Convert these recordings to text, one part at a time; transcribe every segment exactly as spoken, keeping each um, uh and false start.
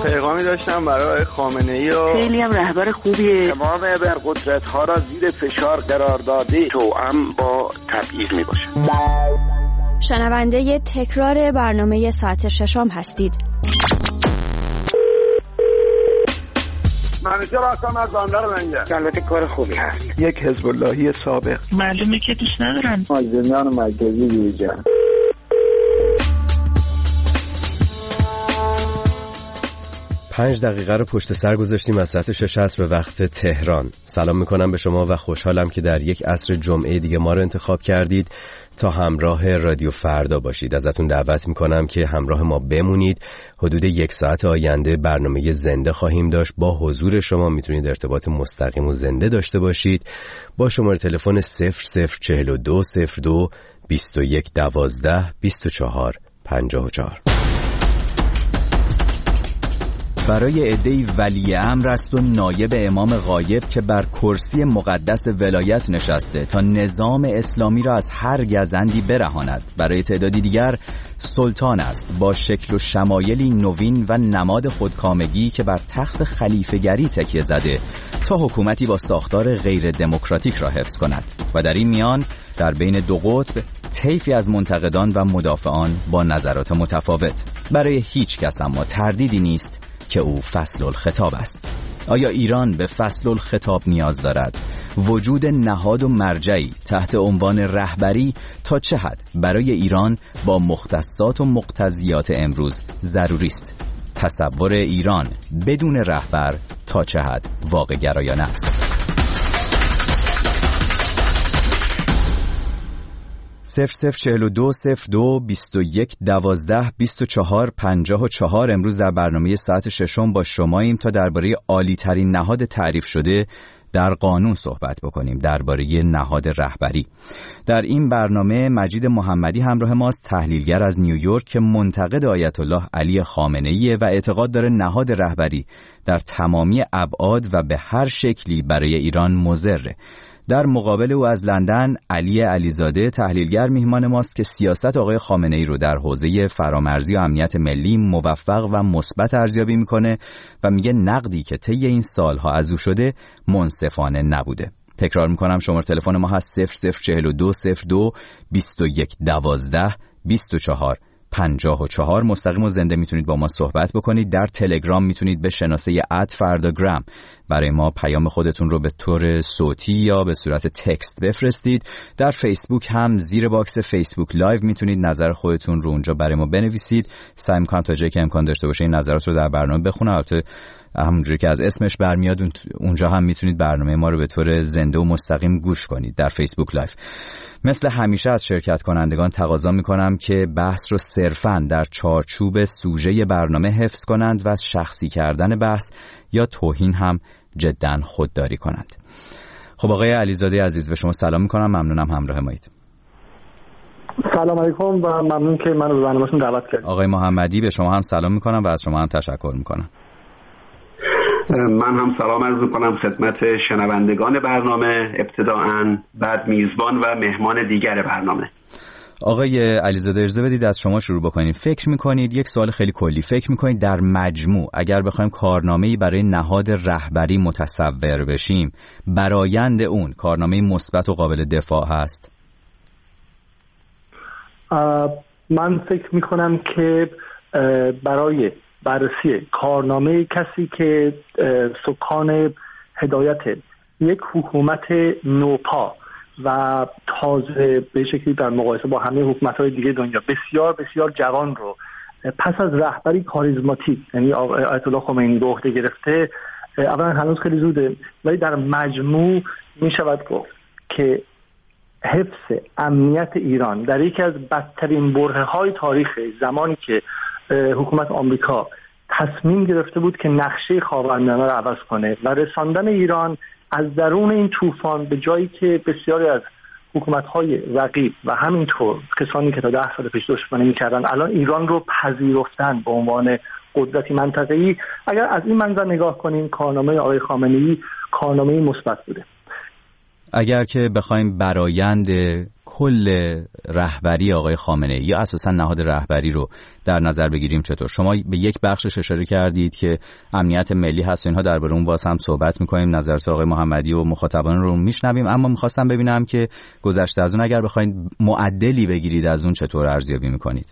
پیغامی داشتم برای خامنه‌ای و خیلی هم رهبر خوبیه. تمام ابرقدرت‌ها را زیر فشار قرار داده توأم با تبعیض میباشه. شنونده تکرار برنامه ساعت ششم هستید. من چرا اصلا از بندر منگه البته کار خوبی هست. یک حزب اللهی سابق. معلومه که دوست ندارن مازندران مرکزی دیگه. پنج دقیقه رو پشت سر گذاشتیم از ساعت شش عصر به وقت تهران. سلام میکنم به شما و خوشحالم که در یک عصر جمعه دیگه ما رو انتخاب کردید تا همراه رادیو فردا باشید. ازتون دعوت میکنم که همراه ما بمونید. حدود یک ساعت آینده برنامه زنده خواهیم داشت. با حضور شما میتونید ارتباط مستقیم و زنده داشته باشید با شماره تلفن صفر صفر چهل و دو صفر دو بیست و یک دوازده بیست و چهار پنجاه و چهار. برای عده‌ای ولی امر است و نایب امام غایب که بر کرسی مقدس ولایت نشسته تا نظام اسلامی را از هر گزندی برهاند. برای تعدادی دیگر سلطان است با شکل و شمایلی نوین و نماد خودکامگی که بر تخت خلیفه‌گری تکیه زده تا حکومتی با ساختار غیر دموکراتیک را حفظ کند و در این میان در بین دو قطب طیفی از منتقدان و مدافعان با نظرات متفاوت. برای هیچ کس اما تردیدی نیست که او فصل الخطاب است. آیا ایران به فصل الخطاب نیاز دارد؟ وجود نهاد و مرجعی تحت عنوان رهبری تا چه حد برای ایران با مختصات و مقتضیات امروز ضروری است؟ تصور ایران بدون رهبر تا چه حد واقع گرایانه است؟ صفر صفر چهل و دو صفر دو بیست و یک دوازده بیست و چهار پنجاه و چهار. امروز در برنامه ساعت ششم با شماییم تا درباره عالی ترین نهاد تعریف شده در قانون صحبت بکنیم، درباره نهاد رهبری. در این برنامه مجید محمدی همراه ماست، تحلیلگر از نیویورک که منتقد آیت الله علی خامنه‌ای و اعتقاد داره نهاد رهبری در تمامی ابعاد و به هر شکلی برای ایران مضره. در مقابل او از لندن علی علیزاده تحلیلگر میهمان ماست که سیاست آقای خامنه‌ای رو در حوزه فرامرزی و امنیت ملی موفق و مثبت ارزیابی میکنه و میگه نقدی که طی این سالها از او شده منصفانه نبوده. تکرار میکنم شماره تلفن ما هست صفر صفر چهل و دو صفر دو بیست و یک دوازده بیست و چهار پنجاه و چهار. مستقیم و زنده میتونید با ما صحبت بکنید. در تلگرام میتونید به شناسه ات فرداگرام برای ما پیام خودتون رو به طور صوتی یا به صورت تکست بفرستید. در فیسبوک هم زیر باکس فیسبوک لایو میتونید نظر خودتون رو اونجا برای ما بنویسید. سعی می‌کنم تا جایی که امکان داشته باشه این نظرات رو در برنامه بخونم. البته همونجوری که از اسمش برمیاد اونجا هم میتونید برنامه ما رو به طور زنده و مستقیم گوش کنید در فیسبوک لایو. مثل همیشه از شرکت کنندگان تقاضا میکنم که بحث رو صرفاً در چارچوب سوژه برنامه حفظ کنند و از شخصی کردن بحث یا توهین هم جداً خودداری کنند. خب آقای علیزاده عزیز به شما سلام میکنم، ممنونم همراه مایید. سلام علیکم و ممنون که منو به برنامه‌تون دعوت کردید. آقای محمدی به شما هم سلام میکنم و از شما هم تشکر میکنم. من هم سلام عرض میکنم خدمت شنوندگان برنامه ابتداءً، بعد میزبان و مهمان دیگر برنامه. آقای علیزاده اجازه بدید از شما شروع بکنیم. فکر میکنید، یک سوال خیلی کلی، فکر میکنید در مجموع اگر بخوایم کارنامه‌ای برای نهاد رهبری متصور بشیم برآیند اون کارنامه‌ای مثبت و قابل دفاع هست؟ من فکر میکنم که برای بررسی کارنامه کسی که سکان هدایت یک حکومت نوپا و تازه به شکلی در مقایسه با همه حکومت‌های دیگه دنیا بسیار بسیار جوان رو پس از رهبری کاریزماتیک یعنی آیت الله خمینی به عهده گرفته، اولا هنوز خیلی زوده ولی در مجموع می شود گفت که حفظ امنیت ایران در یکی از بدترین برهه‌های تاریخ زمانی که حکومت آمریکا تصمیم گرفته بود که نقشه خاورمیانه را عوض کنه و رساندن ایران از درون این طوفان به جایی که بسیاری از حکومت‌های رقیب و همینطور کسانی که تا ده سال پیش دشمنی می‌کردن الان ایران رو پذیرفتن به عنوان قدرتی منطقه‌ای. اگر از این منظر نگاه کنیم کارنامه آقای خامنه‌ای کارنامه مثبت بوده. اگر که بخوایم برآیند کل رهبری آقای خامنه‌ای یا اساساً نهاد رهبری رو در نظر بگیریم چطور؟ شما به یک بخشش اشاره کردید که امنیت ملی هست و اینها، درباره اون باز هم صحبت می‌کنیم، نظرات آقای محمدی و مخاطبان رو میشنویم، اما می‌خواستم ببینم که گذشته از اون اگر بخواید معدلی بگیرید از اون چطور ارزیابی می‌کنید؟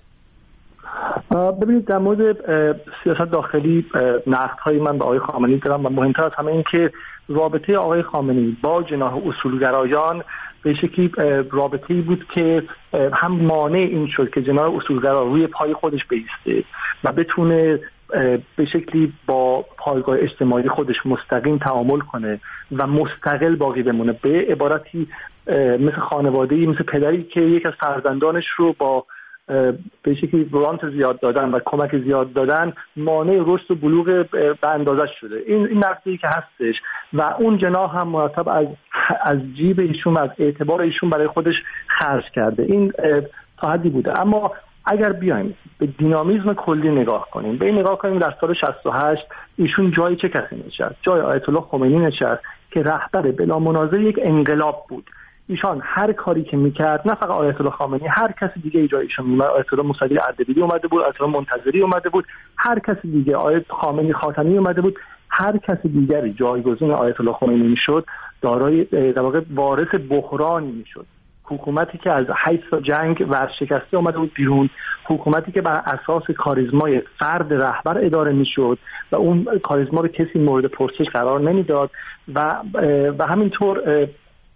ببینید، در مورد سیاست داخلی نقدهای من به آقای خامنه‌ای دارم و مهمتر از همه این که رابطه آقای خامنه‌ای با جناح اصولگرایان به شکلی رابطه‌ای بود که هم مانع این شد که جناح اصولگرا روی پای خودش بایسته و بتونه به شکلی با پایگاه اجتماعی خودش مستقیم تعامل کنه و مستقل باقی بمونه، به عبارتی مثل خانواده‌ای، مثل پدری که یک از فرزندانش رو با به شکلی گرانت زیاد دادن و کمک زیاد دادن مانع رشد و بلوغ به اندازه شده. این این نقطه‌ای که هستش و اون جناح هم مرتب از از جیب ایشون و از اعتبار ایشون برای خودش خرج کرده. این تا حدی بوده. اما اگر بیایم به دینامیزم کلی نگاه کنیم، به این نگاه کنیم در سال شصت و هشت ایشون جای چه کسی نشست؟ جای آیت الله خمینی نشست که رهبر بلا منازع یک انقلاب بود. ایشان هر کاری که میکرد، نه فقط آیت الله خامنه‌ای، هر کسی دیگه ای جای ایشون میومد، آیت الله موسوی اردبیلی اومده بود، آیت الله منتظری اومده بود، هر کسی دیگه، آیت خامنه‌ای خاتمی اومده بود، هر کسی دیگری جایگزین آیت الله خمینی میشد، دارای در واقع وارث بحرانی میشد. حکومتی که از هشت سال جنگ ورشکسته اومده بود بیرون، حکومتی که بر اساس کاریزمای فرد رهبر اداره میشد و اون کاریزما رو کسی مورد پرسش قرار نمیداد و و همینطور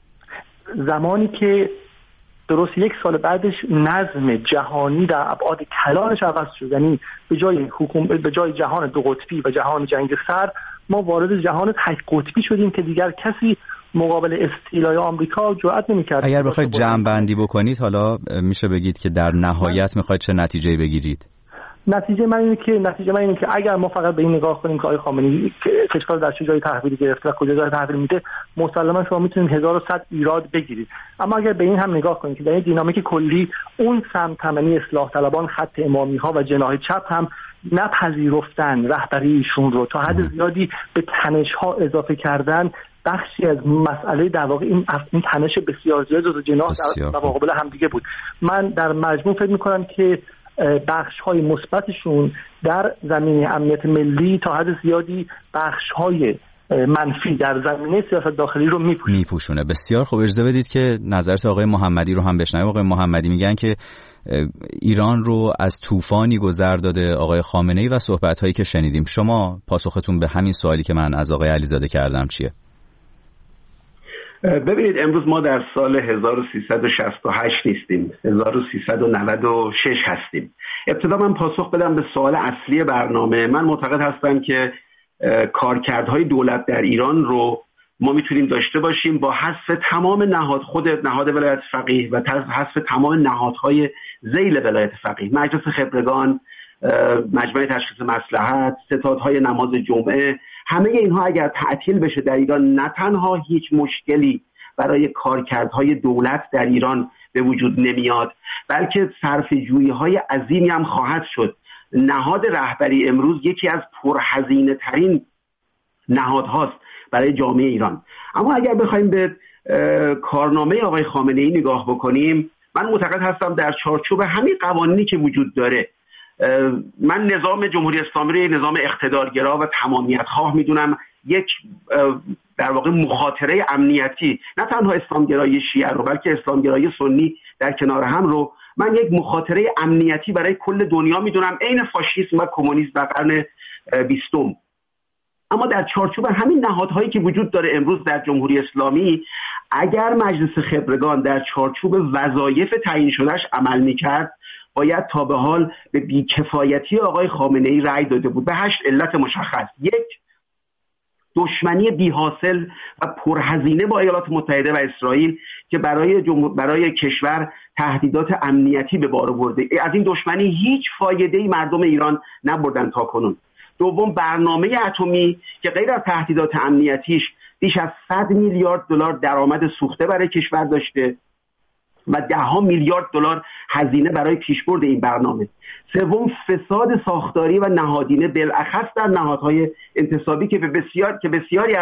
زمانی که درست یک سال بعدش نظم جهانی در ابعاد کلانش عوض شد، یعنی به جای حکومت به جای جهان دو قطبی و جهان جنگ سرد ما وارد جهان تک قطبی شدیم که دیگر کسی مقابل استیلای آمریکا جرئت نمی‌کرد. اگر بخواید جمع بندی بکنید، حالا میشه بگید که در نهایت میخواید چه نتیجه‌ای بگیرید؟ نتیجه من اینه که نتیجه من اینه که اگر ما فقط به این نگاه کنیم که آقای خامنه‌ای کشور در چه جایی تحویل گرفته و کجا جای تحویل میده، مسلماً شما میتونید هزار و صد ایراد بگیرید. اما اگر به این هم نگاه کنید که در این دینامیک کلی اون سمت تمنی اصلاح طلبان، خط امامی‌ها و جناح چپ هم نپذیرفتن رهبری ایشون رو، تا حد زیادی به تنش‌ها اضافه کردن، بخشی از مسئله در واقع این این تنش بسیار زیاد دو جناح در مقابل هم دیگه بود. من در مجموع فکر می‌کنم که بخش‌های مثبتشون در زمینه امنیت ملی تا حد زیادی بخش‌های منفی در زمینه سیاست داخلی رو میپوشونه. میپوشونه. بسیار خوب. اجازه بدید که نظرات آقای محمدی رو هم بشنویم. آقای محمدی میگن که ایران رو از طوفانی گذر داده آقای خامنه‌ای و صحبت‌هایی که شنیدیم. شما پاسختون به همین سوالی که من از آقای علیزاده کردم چیه؟ ببینید، امروز ما در سال هزار و سیصد و شصت و هشت نیستیم، هزار و سیصد و نود و شش هستیم. ابتدا من پاسخ بدم به سوال اصلی برنامه. من معتقد هستم که کارکردهای دولت در ایران رو ما میتونیم داشته باشیم با حذف تمام نهاد، خود نهاد ولایت فقیه و حذف تمام نهادهای ذیل ولایت فقیه، مجلس خبرگان، مجمع تشخیص مصلحت، ستادهای نماز جمعه، همه اینها اگر تعطیل بشه در ایران، نه تنها هیچ مشکلی برای کارکردهای دولت در ایران به وجود نمیاد، بلکه صرفه‌جویی‌های عظیمی هم خواهد شد. نهاد رهبری امروز یکی از پرهزینه ترین نهادهاست برای جامعه ایران. اما اگر بخوایم به کارنامه آقای خامنه‌ای نگاه بکنیم، من معتقد هستم در چارچوب همین قوانینی که وجود داره، من نظام جمهوری اسلامی رو نظام اقتدارگرا و تمامیت خواه میدونم، یک در واقع مخاطره امنیتی، نه تنها اسلامگرایی شیعه رو بلکه اسلامگرایی سنی در کنار هم رو من یک مخاطره امنیتی برای کل دنیا میدونم، عین فاشیسم و کمونیسم در قرن بیستم. اما در چارچوب همین نهادهایی که وجود داره امروز در جمهوری اسلامی، اگر مجلس خبرگان در چارچوب وظایف تعیین شدهش عمل میکرد، باید تا به حال به بیکفایتی آقای خامنه‌ای رأی داده بود به هشت علت مشخص. یک، دشمنی بی‌حاصل و پرهزینه با ایالات متحده و اسرائیل که برای جمهور... برای کشور تهدیدات امنیتی به بار آورده. از این دشمنی هیچ فایده‌ای مردم ایران نبردن تا کنون. دوم، برنامه اتمی که غیر از تهدیدات امنیتیش بیش از صد میلیارد دلار درآمد سوخته برای کشور داشته و ده ها میلیارد دلار هزینه برای پیشبرد این برنامه. سوم، فساد ساختاری و نهادینه بالاخص در نهادهای انتصابی که به بسیار که بسیاری از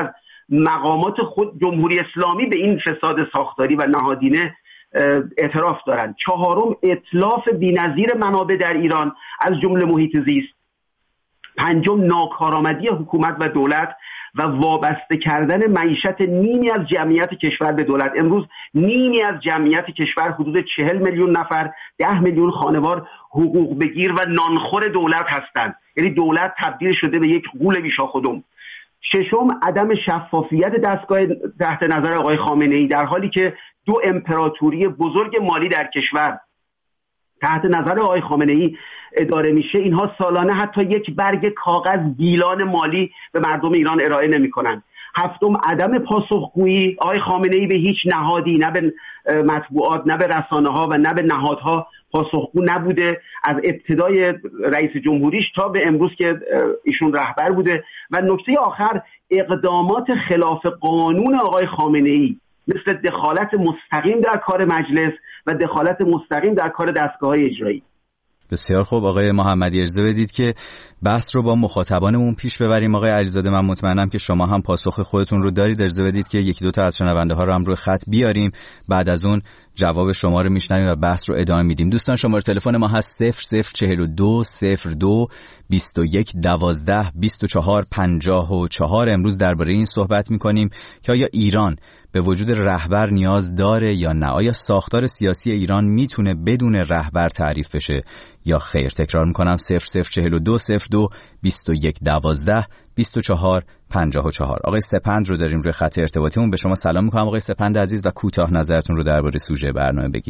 مقامات خود جمهوری اسلامی به این فساد ساختاری و نهادینه اعتراف دارند. چهارم، اتلاف بی‌نظیر منابع در ایران از جمله محیط زیست. پنجم، ناکارآمدی حکومت و دولت و وابسته کردن معیشت نیمی از جمعیت کشور به دولت. امروز نیمی از جمعیت کشور، حدود چهل میلیون نفر، ده میلیون خانوار حقوق بگیر و نانخور دولت هستند. یعنی دولت تبدیل شده به یک غول بیشاخودم. ششم، عدم شفافیت دستگاه تحت نظر آقای خامنه‌ای، در حالی که دو امپراتوری بزرگ مالی در کشور تحت نظر آقای خامنه‌ای اداره میشه، اینها سالانه حتی یک برگ کاغذ گیلان مالی به مردم ایران ارائه نمی‌کنند. هفتم، عدم پاسخگویی آقای خامنه‌ای به هیچ نهادی، نه به مطبوعات، نه به رسانه‌ها و نه به نهادها پاسخگو نبوده، از ابتدای رئیس جمهوریش تا به امروز که ایشون رهبر بوده. و نکته آخر، اقدامات خلاف قانون آقای خامنه‌ای مثل دخالت مستقیم در کار مجلس و دخالت مستقیم در کار دستگاه‌های اجرایی. بسیار خوب آقای محمدی، اجازه بدید که بحث رو با مخاطبانمون پیش ببریم. آقای علیزاده، من مطمئنم که شما هم پاسخ خودتون رو دارید. اجازه بدید که یکی دو تا از شنونده ها رو هم روی خط بیاریم، بعد از اون جواب شما رو میشنویم و بحث رو ادامه میدیم. دوستان، شماره تلفن ما هست صفر صفر چهل و دو صفر دو بیست و یک دوازده بیست و چهار پنجاه و چهار. امروز درباره این صحبت میکنیم که آیا ایران به وجود رهبر نیاز داره یا نه؟ آیا ساختار سیاسی ایران میتونه بدون رهبر تعریف بشه یا خیر؟ تکرار میکنم صفر صفر چهل و دو صفر دو بیست و یک دوازده بیست و چهار پنجاه و چهار. آقای سپند رو داریم روی خط ارتباطیمون. به شما سلام میکنم آقای سپند عزیز و کوتاه نظرتون رو درباره سوژه برنامه بگید.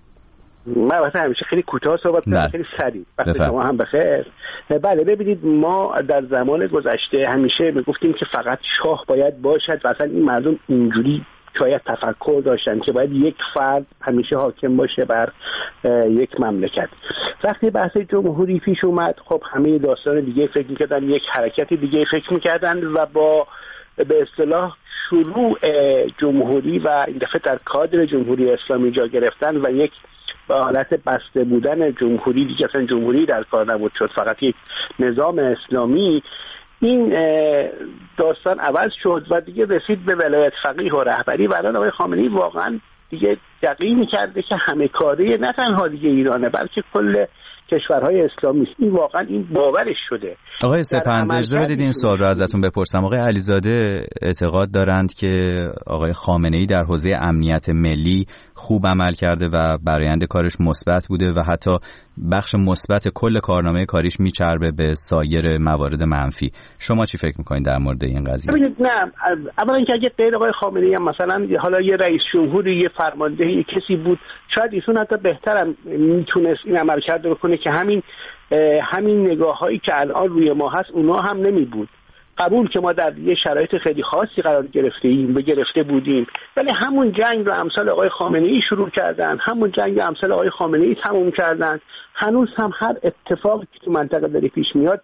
من واسه همیشه خیلی کوتاه صحبت کنم، خیلی سریع. وقت شما هم بخیر. بله، ببینید ما در زمان گذشته همیشه میگفتیم که فقط شاه باید باشد و اصلا این مردم اینجوری شاید تفکر داشتن که باید یک فرد همیشه حاکم باشه بر یک مملکت. وقتی بحث جمهوری پیش اومد، خب همه داستان دیگه فکر میکردن، یک حرکت دیگه فکر میکردن و با به اصطلاح شروع جمهوری و این دفعه در کادر جمهوری اسلامی جا گرفتن و یک به حالت بسته بودن جمهوری، دیگه اصلا جمهوری در کار نبود، شد فقط یک نظام اسلامی، این داستان عوض شد و دیگه رسید به ولایت فقیه و رهبری. و الان آقای خامنه‌ای واقعا دیگه یقین کرده که همه کاره نه تنها دیگه ایرانه بلکه کل کشورهای اسلامی است. این واقعا این باورش شده. آقای سپند، اجازه بدید این سوال رو ازتون بپرسم. آقای علیزاده اعتقاد دارند که آقای خامنه‌ای در حوزه امنیت ملی خوب عمل کرده و برآیند کارش مثبت بوده و حتی بخش مثبت کل کارنامه کاریش میچربه به سایر موارد منفی. شما چی فکر میکنید در مورد این قضیه؟ ببینید، نه، اولا اینکه اگه غیر آقای خامنه‌ای هم مثلا حالا یه رئیس جمهوری، یه فرماندهی، یه کسی بود، شاید ایشون حتی بهترم میتونست این عمل کرده بکنه که همین همین نگاه‌هایی که الان روی ما هست اونا هم نمی بود. قبول که ما در یه شرایط خیلی خاصی قرار گرفته ایم و گرفته بودیم، ولی همون جنگ رو امثال آقای خامنه‌ای شروع کردن، همون جنگ رو امثال آقای خامنه‌ای تموم کردن. هنوز هم هر اتفاقی که تو منطقه داره پیش میاد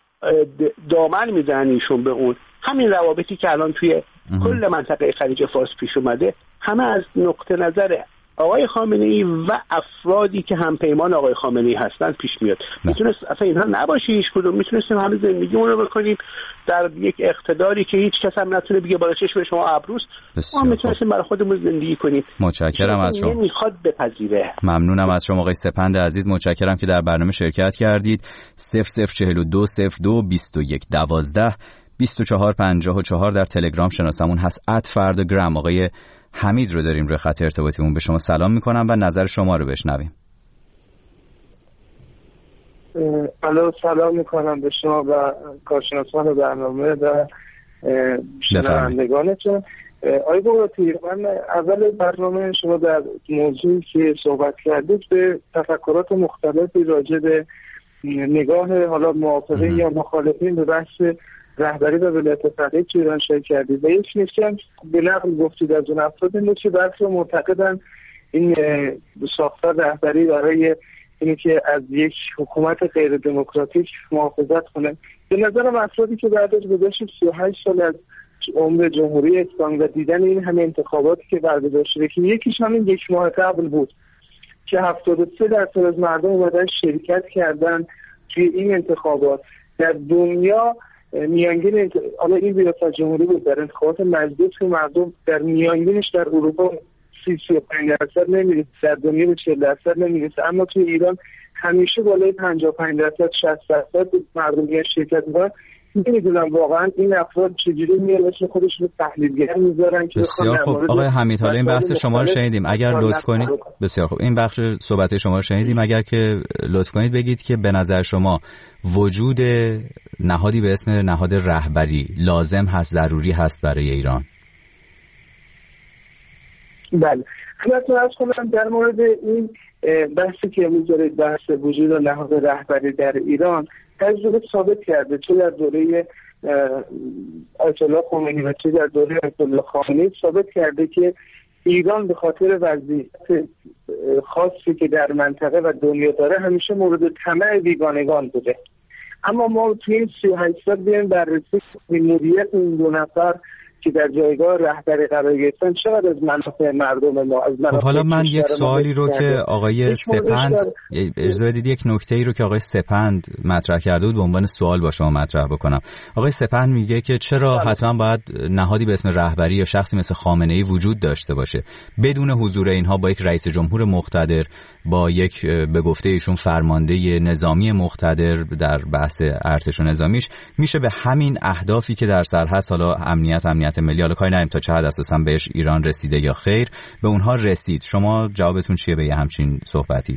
دامن میزنن ایشون به اون. همین روابطی که الان توی کل منطقه خلیج فارس پیش اومده همه از نقطه نظر آقای خامنه‌ای و افرادی که هم پیمان آقای خامنه‌ای هستن پیش میاد. میتونست اصلا اینها نباشه هیچ کدوم، میتونستیم همه زندگیمون رو بکنیم در یک اقتداری که هیچ کس هم نتونه بگه بالا چشم شما ابروست. ما میتونستیم برای خودمون زندگی کنیم. متشکرم از شما. نمیخواد بپذیره. ممنونم از شما آقای سپند عزیز، متشکرم که در برنامه شرکت کردید. صفر صفر چهل و دو صفر دو بیست و یک دوازده بیست و چهار پنجاه و چهار. در تلگرام شناسمون هست ات فردگرام. آقای حمید رو داریم روی خط ارتباطیمون. به شما سلام میکنم و نظر شما رو بشنویم. الو، سلام میکنم به شما و کارشناسان برنامه و شنوندگانتون. آقای بوقاتی، من اول برنامه شما در موضوعی که صحبت کردید به تفکرات مختلفی راجع به نگاه حالا موافقین یا مخالفین به بحث رهبری و ولایت فقیه تو ایران شرکت کردید و یک نکته به نقل گفتید از اون افراد این که برخی معتقدن این ساختار رهبری برای اینی که از یک حکومت غیر دموکراتیک محافظت کنه. به نظرم افرادی که بعد از گذشت سی و هشت سال از عمر جمهوری اسلامی و دیدن این همه انتخاباتی که برگزار شده که یکیش همین یک ماه قبل بود که هفتاد و سه درصد از مردم اومدن شرکت کردن توی این انتخابات، در دنیا میانگین حالا این ریاست جمهوری بود در انتخابات مجلس که مردم در میانگینش در اروپا سی سی و پنج درصد نمیرسه، در دنیا به چهل درصد نمیرسه، اما توی ایران همیشه بالای پنجاه و پنج درصد شصت درصد مردم میان شرکت میکنن. نمیدونم واقعا این افراد چجوری میان اسم خودشون رو تحلیلگر میذارن که بسیار خوب آقای حمید، حالا این بحث شما رو شنیدیم، اگر لطف کنید بسیار خوب این بخش صحبت شما رو شنیدیم، اگر که لطف کنید بگید که به نظر شما وجود نهادی به اسم نهاد رهبری لازم هست، ضروری هست برای ایران؟ بله، خدمتتون عرض کنم در مورد این بحثی که امروز دارید، بحث وجود نهاد رهبری در ایران، تجربه ثابت کرده چه در دوره آیت الله خمینی و چه در دوره آیت الله خامنه‌ای ثابت کرده که ایران به خاطر وضعیت خاصی که در منطقه و دنیا داره همیشه مورد طمع بیگانگان بوده. اما ما توی این سی و هشت سال بیایم بررسی مدیریت این دو نفر که در جایگاه رهبری قرار گرفتن چقدر از منافع مردم ما از منافع. خب حالا من یک سوالی رو که آقای سپند اجازه بدید یک نکته‌ای رو که آقای سپند مطرح کرده بود به عنوان سوال با شما مطرح بکنم. آقای سپند میگه که چرا حتما باید نهادی به اسم رهبری یا شخصی مثل خامنه‌ای وجود داشته باشه بدون حضور اینها، با یک رئیس جمهور مقتدر، با یک به گفته ایشون فرمانده نظامی مقتدر در بحث ارتش و نظامیش میشه به همین اهدافی که در سر هست، حالا امنیت امنیت ملی، حالا کاری نداریم تا چه حد اساسا بهش ایران رسیده یا خیر، به اونها رسید. شما جوابتون چیه به یه همچین صحبتی؟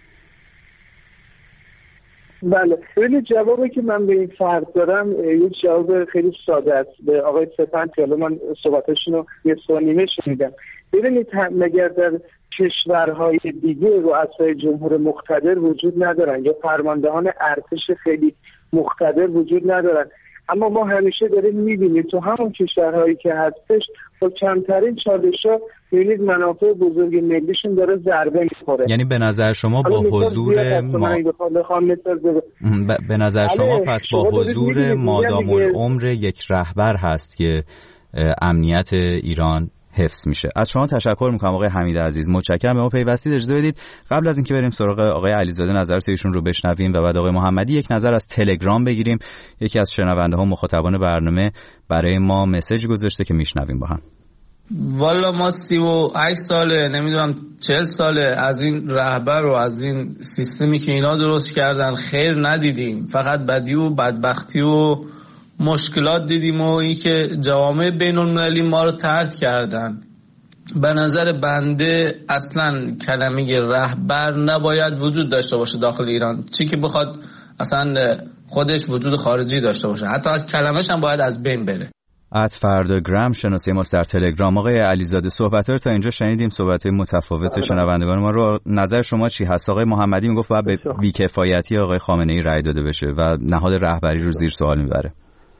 بله، خیلی جوابی که من به این فرد دارم یک جواب خیلی ساده است. به آقای سپند که حالا من صحبتشون رو یه سوال نیمه شنیدم. ببینید مگر در کشورهای دیگه رؤسای جمهور مقتدر وجود ندارن یا فرماندهان ارتش خیلی مقتدر وجود ندارن؟ اما ما همیشه داریم میبینیم تو همون کشورهایی که هستش با کمترین چالش‌ها ببینید منافع بزرگ ملیشون داره ضربه میخوره. یعنی به نظر شما با حضور ما به نظر شما پس با حضور مادام العمر یک رهبر هست که امنیت ایران حفظ میشه. از شما تشکر میکنم آقای حمید عزیز، متشکرم به ما پیوستید. اجازه بدید قبل از اینکه بریم سراغ آقای علیزاده نظرات ایشون رو بشنویم و بعد آقای محمدی یک نظر از تلگرام بگیریم. یکی از شنونده ها مخاطبان برنامه برای ما مسیج گذاشته که میشنویم با هم. والا ما سی و هشت ساله نمیدونم چهل ساله از این رهبر و از این سیستمی که اینا درست کردن خیر ندیدیم، فقط بدی و بدبختی و مشکلات دیدیم و این که جوامع بین المللی ما رو طرد کردن. به نظر بنده اصلا کلمه رهبر نباید وجود داشته باشه داخل ایران، چی که بخواد اصلا خودش وجود خارجی داشته باشه، حتی کلمه‌ش هم باید از بین بره. ات فرداگرام شناسی ما در تلگرام. آقای علیزاده صحبت‌ها رو تا اینجا شنیدیم، صحبت‌های متفاوت شنوندگان ما رو. نظر شما چی هست؟ آقای محمدی میگفت باید به بی‌کفایتی آقای خامنه‌ای رأی داده بشه و نهاد رهبری رو زیر سوال میبره.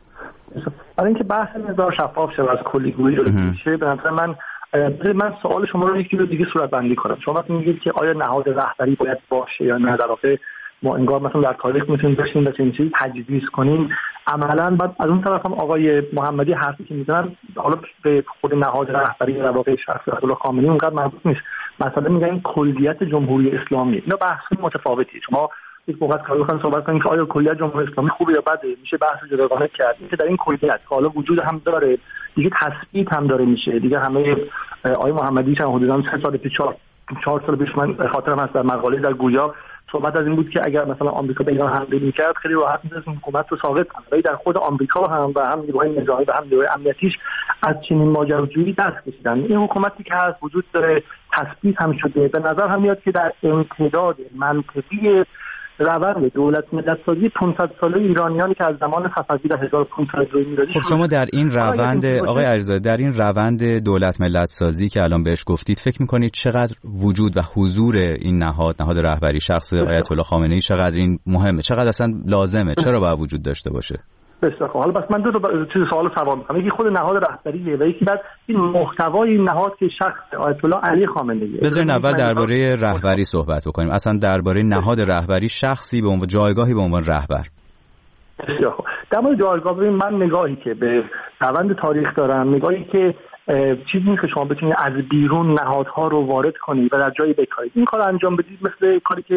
برای اینکه بحث نظام شفاف شه از کلیگویی رو بشه، به نظر من من سوال شما رو یکی رو دیگه صورت بندی کنم. شما وقتی میگید که آیا نهاد رهبری باید باشه یا نه، در واقع ما انگار مثلا در تاریخ میتونیم بشینیم و چنین چیزی تجویز کنیم. عملاً بعد از اون طرف هم آقای محمدی حرفی که میزنن حالا به خود نهاد رهبری در واقع شخصیت الله خامنه‌ای اونقدر مربوط نیست. مثلا میگن کلیت جمهوری اسلامی، اینا بحث متفاوتیه. شما یک موقع کاری کنیم صحبت کنیم که آیا کلیت جمهوری اسلامی خوبه یا بده، میشه بحث جداگانه کرد. اینکه در این کلیت حالا وجود هم داره دیگه، تثبیت هم داره میشه دیگه. همه آقای محمدی چند حدوداً سه سال پیش چهار چهار سال پیش من خاطرم هست در مقاله در گویا صحبت از این بود که اگر مثلا آمریکا به ایران حمله می‌کرد خیلی راحت می‌تونست حکومت رو ساقط کنه، ولی در خود آمریکا هم و هم نیروهای نظامی و هم نیروهای امنیتیش از چنین ماجراجویی دست کشیدن. این حکومتی که هست وجود داره، تثبیت هم شده. به نظر هم میاد که در امتداد منطقی روند دولت ملت سازی پانصد ساله ایرانیانی که از زمان صفوی در هزار و پانصد میلادی. خب شما در این روند آقای علیزاده در این روند دولت ملت سازی که الان بهش گفتید فکر می‌کنید چقدر وجود و حضور این نهاد نهاد رهبری شخص آیت الله خامنه‌ای چقدر این مهمه، چقدر اصلا لازمه، چرا باید وجود داشته باشه؟ بسیار خوب. حالا بس من دو تا چیز سوال سوال می‌کنم. یکی خود نهاد رهبریه و یکی بعد این محتوای این نهاد که شخص آیت الله علی خامنه‌ای. بذارین اول درباره رهبری صحبت بکنیم. اصلا درباره نهاد رهبری شخصی به عنوان جایگاهی به عنوان رهبر. بسیار خوب. در مورد جایگاه ببین، من نگاهی که به روند تاریخ دارم، نگاهی که چیزی نیست که شما بتونید از بیرون نهادها رو وارد کنید و در جای بکارید. این کار انجام بدید مثل کاری که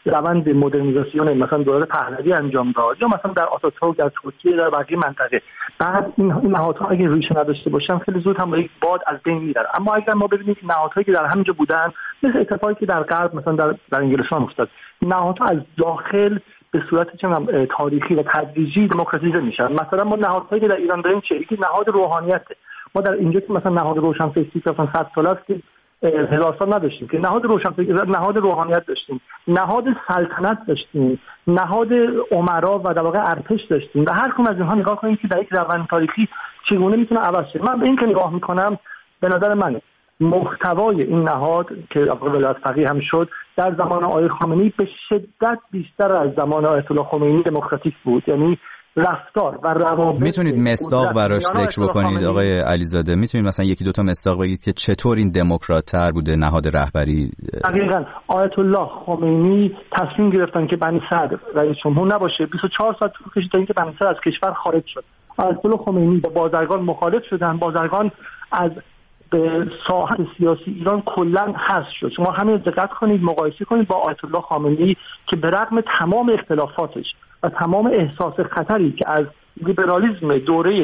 روند مدرنیزاسیون مثلا دولت پهلوی انجام داد یا مثلا در آتاتورک در ترکیه در بقیه منطقه، بعد این نهادها اگه ریشه نداشته باشن خیلی زود هم با یک باد از بین میرن. اما اگر ما ببینیم که نهادهایی که در همینجا بودن، مثل اتفاقی که در غرب مثلا در در انگلستان افتاد، نهادها از داخل به صورت چنم تاریخی و تدریجی دموکراتیزه میشن. مثلا ما نهادهایی که در ایران داریم چه؟ یکی نهاد روحانیت. ما در اینجا که مثلا نهاد روشنفکری که مثلا صد سال است که هزار سال نداشتیم، که نهاد روشنفکری، نهاد روحانیت داشتیم، نهاد سلطنت داشتیم، نهاد امرا و در واقع ارتش داشتیم و هر کدوم از اینها نگاه کنیم که در یک روند تاریخی چگونه میتونه عوض شه. من به این که نگاه میکنم، به نظر من محتوای این نهاد که ولایت فقیه هم شد در زمان آقای خامنه‌ای به شدت بیشتر از زمان آیت الله خمینی دموکراتیک بود. یعنی رفتار و روابط. میتونید مصداق براش ذکر بکنید آقای علیزاده؟ میتونید مثلا یکی دو تا مصداق بگید که چطور این دموکرات تر بوده نهاد رهبری؟ دقیقاً آیت الله خمینی تصمیم گرفتن که بنی صدر رئیس جمهور نباشه. بیست و چهار ساعت طول کشید تا اینکه بنی صدر از کشور خارج شد. آیت الله خمینی با بازرگان مخالف شدن، بازرگان از به ساحت سیاسی ایران کلا حذف شد. شما همین دقت کنید، مقایسه کنید با آیت الله خامنه‌ای که به رغم تمام اختلافاتش و تمام احساس خطری که از لیبرالیسم دوره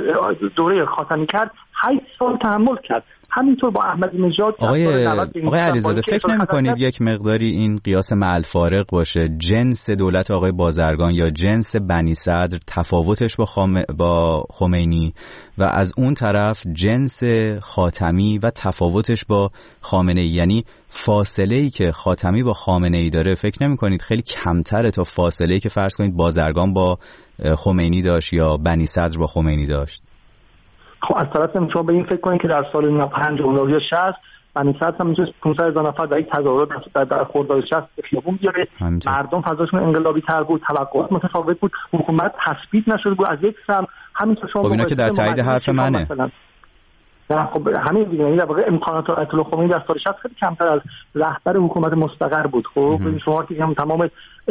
دوره خاتمی کرد، هشت سال تحمل کرد. همینطور با احمدی نژاد. آقای آقای علیزاده فکر نمی‌کنید یک مقداری این قیاس مع الفارق باشه؟ جنس دولت آقای بازرگان یا جنس بنی صدر تفاوتش با خام... با خمینی و از اون طرف جنس خاتمی و تفاوتش با خامنه‌ای، یعنی فاصله‌ای که خاتمی با خامنه‌ای داره فکر نمی‌کنید خیلی کمتره تا فاصله‌ای که فرض کنید بازرگان با خمینی داشت یا بنی صدر با خمینی داشت؟ خب از طرف شما به این فکر کنید که در سال نود و پنج یا شصت بنی صدر هم میتونست پانصد هزار نفر در یک تظاهرات در, در خرداد شصت به خیابون بیاره. مردم فضاشون انقلابی تر بود، توقعات متفاوت بود، حکومت تثبیت نشده بود از یک سم. همینطور شما خب اینا که در تایید حرف منه. نه خب همین دیگه، یعنی در واقع امکانات آیت الله خمینی در سال شصت خیلی کمتر از رهبر حکومت مستقر بود. خب شما که هم تمام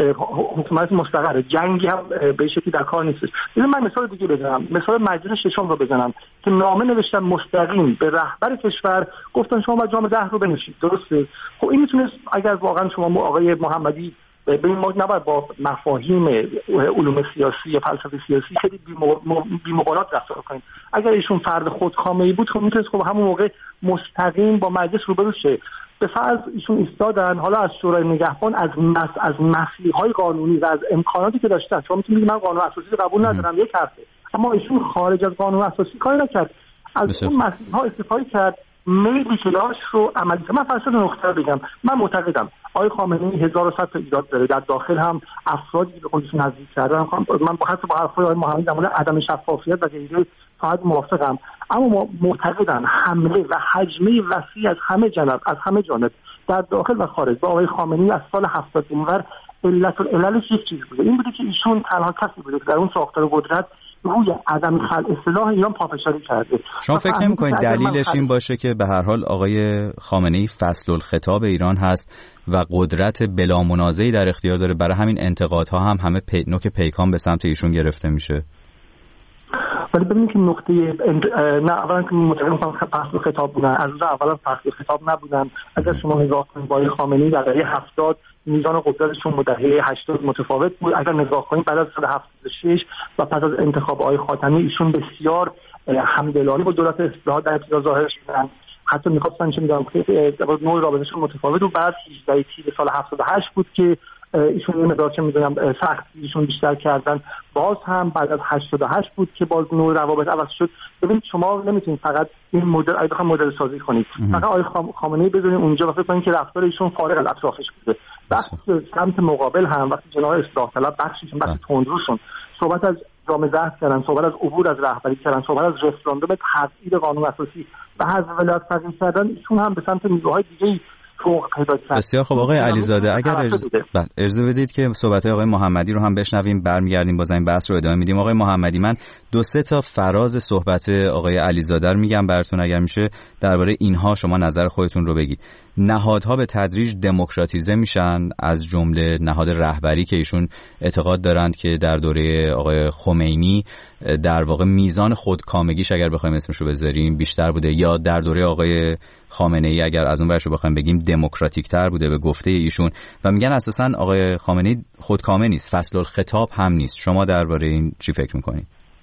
حکومت مستقر جنگی هم به شکلی در کار نیستش. ببین من مثال دیگه بزنم، مثال مجلس ششم رو بزنم که نامه نوشتن مستقیم به رهبر کشور، گفتن شما باید جام ده رو بنوشید. درسته؟ خب این میتونه اگر واقعا شما آقای محمدی ببین ما نباید با مفاهیم علوم سیاسی یا فلسفه سیاسی خیلی بی‌مقالات رفتار کنیم. اگر ایشون فرد خودکامه‌ای بود خب میتونست خب همون موقع مستقیم با مجلس روبرو شه. به فرض ایشون ایستادن، حالا از شورای نگهبان از مس از مسیرهای قانونی و از امکاناتی که داشتن، شما میتونید بگید من قانون اساسی رو قبول ندارم یک حرفه، اما ایشون خارج از قانون اساسی کاری نکرد، از اون مسیرها استفاده کرد، میلی که داشت رو عملی کرد. من فقط نقطه رو بگم، من معتقدم آقای خامنه‌ای هزار و صد تا ایراد داره، در داخل هم افرادی که به خودشون نزدیک کردن، من با حتی با حرفای آقای محمدی در مورد عدم شفافیت و غیره فقط موافقم، اما معتقدم حمله و حجمه وسیع از همه جانب از همه جانب در داخل و خارج با آقای خامنه‌ای از سال هفتاد اینور علت العللش یک چیز بوده، این بوده که ایشون تنها کسی بوده که در اون ساختار قدرت روی عدم خلع اصلاح ایران پافشاری کرده. شما فکر نمی‌کنید دلیلش این باشه که به هر حال آقای خامنه‌ای فصل الخطاب ایران هست و قدرت بلا منازعی در اختیار داره، برای همین انتقادها هم همه پی... نوک پیکان به سمت ایشون گرفته میشه؟ ولی ببینید که نقطه نه اولا که متقیم فصل خطاب بودن، از روز اولا فصل خطاب نبودن. اگر شما نگاه کنید با خامنه‌ای در دهه هفتاد میزان قدرتشون با دهه هشتاد متفاوت بود. اگر نگاه کنید بعد از سال هفتاد و شش و پس از انتخاب آقای خاتمی ایشون بسیار همدلانه با دولت اصلاحات در ابتدا ظاهر شدن، حتی می‌خواستن چه می‌دونم که نوع رابطه‌شون متفاوت بود. بعد هجده تیر سال هفتاد و هشت بود که ایشون یه مقدار چه می‌دونم سختی ایشون بیشتر کردن. باز هم بعد از هشتاد و هشت بود که باز نوع روابط عوض شد. ببینید شما نمیتونید فقط این مدل اگه بخواید مدل سازی کنید فقط آقای خامنه‌ای بذارید اونجا و فکر کنید که رفتار ایشون فارغ از اطرافش بوده. وقتی سمت مقابل هم وقتی جناح اصلاح طلب بخششون بخش تندروشون صحبت از جام زهر کردن، صحبت از عبور از رهبری کردن، صحبت از رفراندوم تغییر قانون اساسی و حذف ولایت فقیه کردن، ایشون هم به سمت نیروهای دیگه‌ای بسیار خوب. آقای علیزاده اگر اجازه بدید که صحبت‌های آقای محمدی رو هم بشنویم، برمیگردیم باز این بحث رو ادامه میدیم. آقای محمدی من دو سه تا فراز صحبت آقای علیزاده رو میگم براتون، اگر میشه درباره اینها شما نظر خودتون رو بگید. نهادها به تدریج دموکراتیزه میشن، از جمله نهاد رهبری که ایشون اعتقاد دارند که در دوره آقای خمینی در واقع میزان خودکامگیش اگر بخوایم اسمش رو بذاریم بیشتر بوده، یا در دوره آقای خامنه ای اگر از اون ورش رو بخوایم بگیم دموکراتیک تر بوده به گفته ایشون، و میگن اساسا آقای خامنه ای خودکامه نیست، فصل الخطاب هم نیست. شما درباره این چی فکر میکنید؟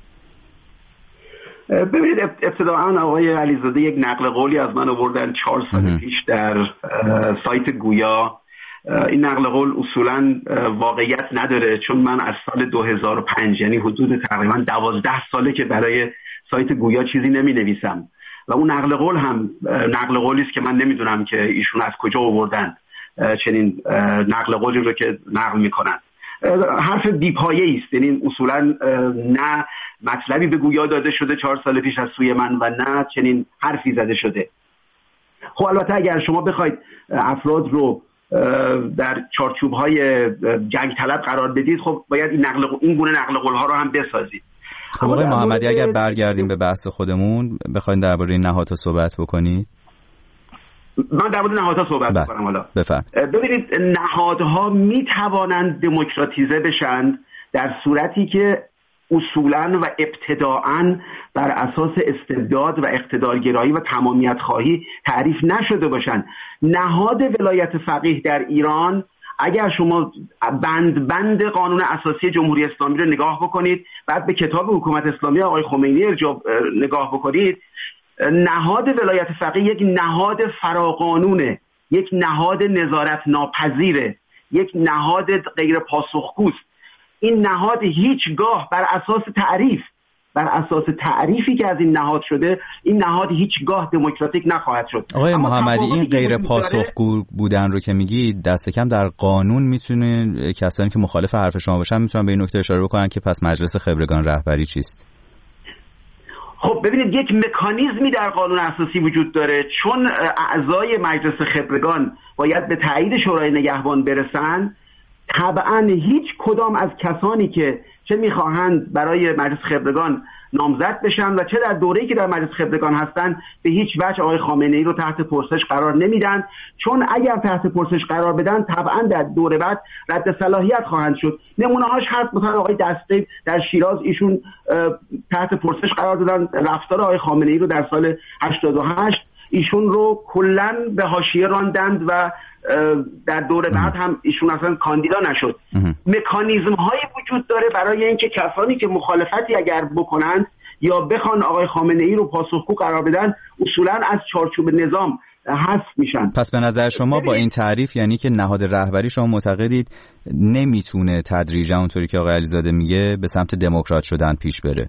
ببینید، ابتداعا آقای علیزاده یک نقل قولی از من آوردن چهار سال پیش در سایت گویا. این نقل قول اصولا واقعیت نداره، چون من از سال دو هزار و پنج یعنی حدود تقریبا دوازده ساله که برای سایت گویا چیزی نمی نویسم و اون نقل قول هم نقل قولی است که من نمیدونم که ایشون از کجا آوردن چنین نقل قولی رو که نقل میکنن. حرف بی‌پایه‌ای است، یعنی اصولا نه مطلبی به گویا داده شده چهار سال پیش از سوی من و نه چنین حرفی زده شده. خب البته اگر شما بخواید افراد رو در چارچوب‌های جنگ طلب قرار بدید، خب باید این نقل این گونه نقل قول‌ها رو هم بسازید. خب آقای محمدی اگر برگردیم به بحث خودمون، بخواید درباره این نهادها صحبت بکنید. من در مورد نهادها صحبت می‌کنم. حالا بفرمایید. ببینید، نهادها می‌توانند دموکراتیزه بشن در صورتی که اصولاً و ابتداءً بر اساس استبداد و اقتدارگرایی و تمامیت خواهی تعریف نشده باشند. نهاد ولایت فقیه در ایران، اگر شما بند بند قانون اساسی جمهوری اسلامی رو نگاه بکنید، بعد به کتاب حکومت اسلامی آقای خمینی ارجاع نگاه بکنید، نهاد ولایت فقیه یک نهاد فراقانونه، یک نهاد نظارت ناپذیره، یک نهاد غیر پاسخگوست. این نهاد هیچگاه بر اساس تعریف بر اساس تعریفی که از این نهاد شده، این نهاد هیچگاه دموکراتیک نخواهد شد. آقای محمدی، این غیر پاسخگو بودن رو که میگید، دست کم در قانون میتونه کسانی که مخالف حرف شما باشن میتونن به این نکته اشاره بکنن که پس مجلس خبرگان رهبری چیست؟ خب ببینید، یک مکانیزمی در قانون اساسی وجود داره، چون اعضای مجلس خبرگان باید به تایید شورای نگهبان برسن. طبعا هیچ کدام از کسانی که چه میخواهند برای مجلس خبرگان نامزد بشن و چه در دوره‌ای که در مجلس خبرگان هستند به هیچ وجه آقای خامنه ای رو تحت پرسش قرار نمیدن، چون اگر تحت پرسش قرار بدن طبعا در دوره بعد رد صلاحیت خواهند شد. نمونه‌هاش هست، مثلا آقای دستقی در شیراز، ایشون تحت پرسش قرار دادن رفتار آقای خامنه ای رو در سال هشتاد و هشت، ایشون رو کلاً به حاشیه راندند و در دوره بعد هم ایشون اصلا کاندیدا نشد. مکانیزم هایی وجود داره برای اینکه کسانی که مخالفتی اگر بکنند یا بخوان آقای خامنه ای رو پاسخگو قرار بدن، اصولا از چارچوب نظام حذف میشن. پس به نظر شما با این تعریف یعنی که نهاد رهبری شما معتقدید نمیتونه تدریجا اونطوری که آقای علیزاده میگه به سمت دموکرات شدن پیش بره؟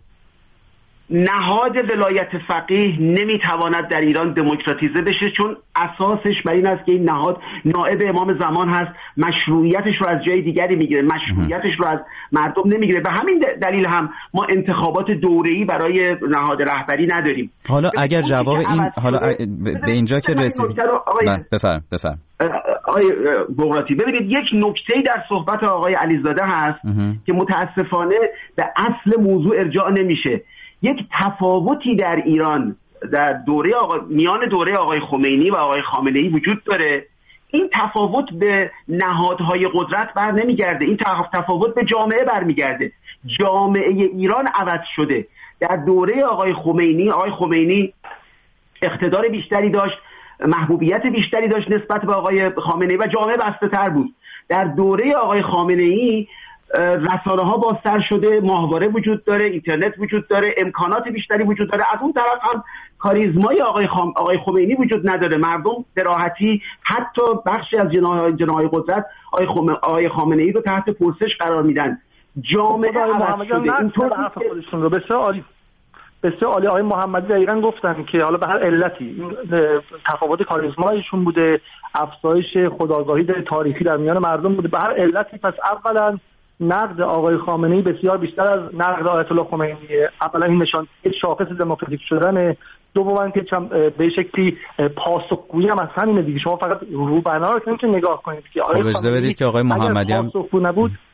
نهاد ولایت فقیه نمیتواند در ایران دموکراتیزه بشه، چون اساسش بر این است که این نهاد نائب امام زمان هست، مشروعیتش رو از جای دیگری میگیره، مشروعیتش رو از مردم نمیگیره. به همین دلیل هم ما انتخابات دوره‌ای برای نهاد رهبری نداریم. حالا اگر جواب این حالا به اینجا که رسید، بفرم بفرم آقای بغراتی، ببینید یک نکته‌ای در صحبت آقای علیزاده هست که متاسفانه به اصل موضوع ارجاع نمیشه. یک تفاوتی در ایران در دوره آقای میان دوره آقای خمینی و آقای خامنه ای وجود داره. این تفاوت به نهادهای قدرت بر نمیگرده، این تفاوت به جامعه برمیگرده. جامعه ایران عوض شده. در دوره آقای خمینی آقای خمینی اقتدار بیشتری داشت، محبوبیت بیشتری داشت نسبت به آقای خامنه ای و جامعه بسته تر بود. در دوره آقای خامنه ای رسانه ها بازتر شده، ماهواره وجود داره، اینترنت وجود داره، امکانات بیشتری وجود داره. از اون طرف هم کاریزمای آقای خام... آقای خمینی وجود نداره. مردم به راحتی حتی بخشی از جناح جناح قدرت آقای, خم... آقای خامنه ای رو تحت پرسش قرار میدن. جامعه عوض شده. اینطور خودشون رو بسیار عالی بسیار عالی آقای محمدی دقیقاً گفتن که حالا به هر علتی تفاوت کاریزمایشون بوده، افزایش خودآگاهی تاریخی در میان مردم بوده، به هر علتی. پس اولا نقد آقای خامنه‌ای بسیار بیشتر از نقد آیت الله خمینیه. اولا این نشان شاخص دموکراتیک شدن، دوما که به شکلی پاسخگویی هم از همین دیگه. شما فقط رو بنا رو که نگاه کنید که آقای خمینی بدید که آقای محمدی هم پاسخگو نبود.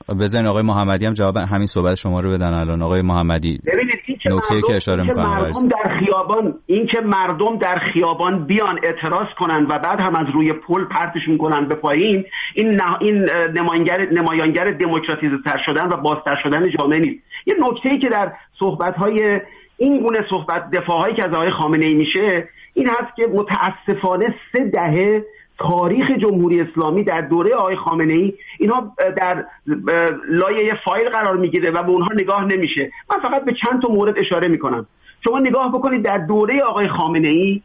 بزنین آقای محمدی هم جواب همین صحبت شما رو بدن الان. آقای محمدی ببینید این که نکته‌ای که اشاره می‌کنم مردم در خیابان این که مردم در خیابان بیان اعتراض کنن و بعد هم از روی پل پرتشون کنن به پایین، این نه این نماینگر نمایانگر دموکراتیزه‌تر شدن و بازتر شدن جامعه نیست. یه نکته‌ای که در صحبت‌های این گونه صحبت دفاعایی که از آقای خامنه‌ای میشه این هست که متاسفانه سه دهه تاریخ جمهوری اسلامی در دوره آقای خامنه‌ای اینها در لایه فایل قرار میگیره و به اونها نگاه نمیشه. من فقط به چند تا مورد اشاره میکنم. شما نگاه بکنید در دوره آقای خامنه‌ای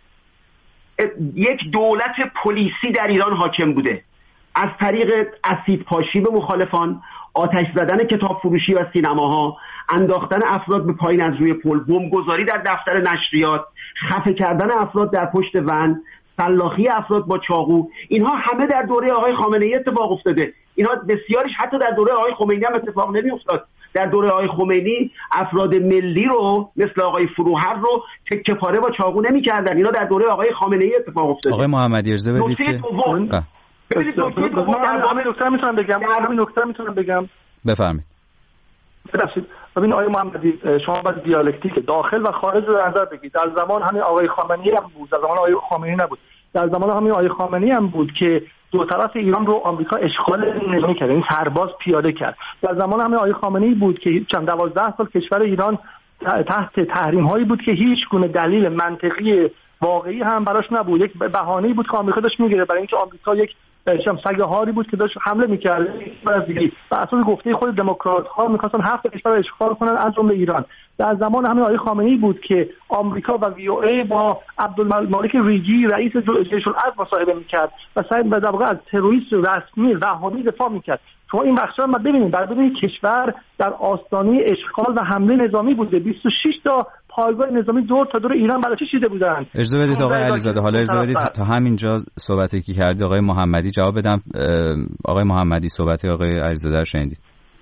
یک دولت پلیسی در ایران حاکم بوده، از طریق اسید پاشی به مخالفان، آتش زدن کتاب فروشی و سینماها، انداختن افراد به پایین از روی پل، بمبگذاری در دفتر نشریات، خفه کردن افراد در پشت ون، سلاخی افراد با چاقو، اینها همه در دوره آقای خامنه‌ای اتفاق افتاده. اینها بسیاریش حتی در دوره آقای خمینی هم اتفاق نمی‌افتاد. در دوره آقای خمینی افراد ملی رو مثل آقای فروهر رو تکه پاره با چاقو نمی‌کردن. اینا در دوره آقای خامنه‌ای اتفاق افتاده. آقای محمدی اجازه بدید که ببینید همین نکته میتونم بگم همین نکته میتونم بگم بفرمایید. ببخشید ببین آقای محمدی، شما باید دیالکتیک داخل و خارج رو در نظر بگیرید. در زمان همین آقای خامنه‌ای هم بود، در زمان آقای خامنه‌ای نبود. در زمان همین آقای خامنه‌ای هم بود که دو طرف ایران رو آمریکا اشغال نظامی کرد، این سرباز پیاده کرد. در زمان همین آقای خامنه‌ای بود که چند دوازده سال کشور ایران تحت تحریم هایی بود که هیچ گونه دلیل منطقی واقعی هم براش نبود. یک بهانه‌ای بود که آمریکا داشت میگیره برای اینکه آمریکا یک شم سگهاری بود که داشت حمله می‌کرد و دیگه بر اساس گفته خود دموکرات‌ها می‌خواستن هفت کشور رو اشغال کنن از جمله ایران. در زمان همین آقای خامنه‌ای بود که آمریکا و وی او ای با عبدالمالک ریگی رئیس جیش العدل مصاحبه می‌کرد و سعی به در واقع از تروریست رسمی وهابی دفاع می‌کرد. شما این بخشا ما ببینید، بعد ببینید کشور در آستانه اشغال و حمله نظامی بوده. بیست و شش تا پایگاه نظامی دور تا دور ایران برای چی چیده بودن. اجازه بدید آقای علیزاده، حالا اجازه بدید تا همینجا صحبتی که کردید آقای محمدی جواب بدم. آقای محمدی صحبت آقای علیزاده رو شنیدید.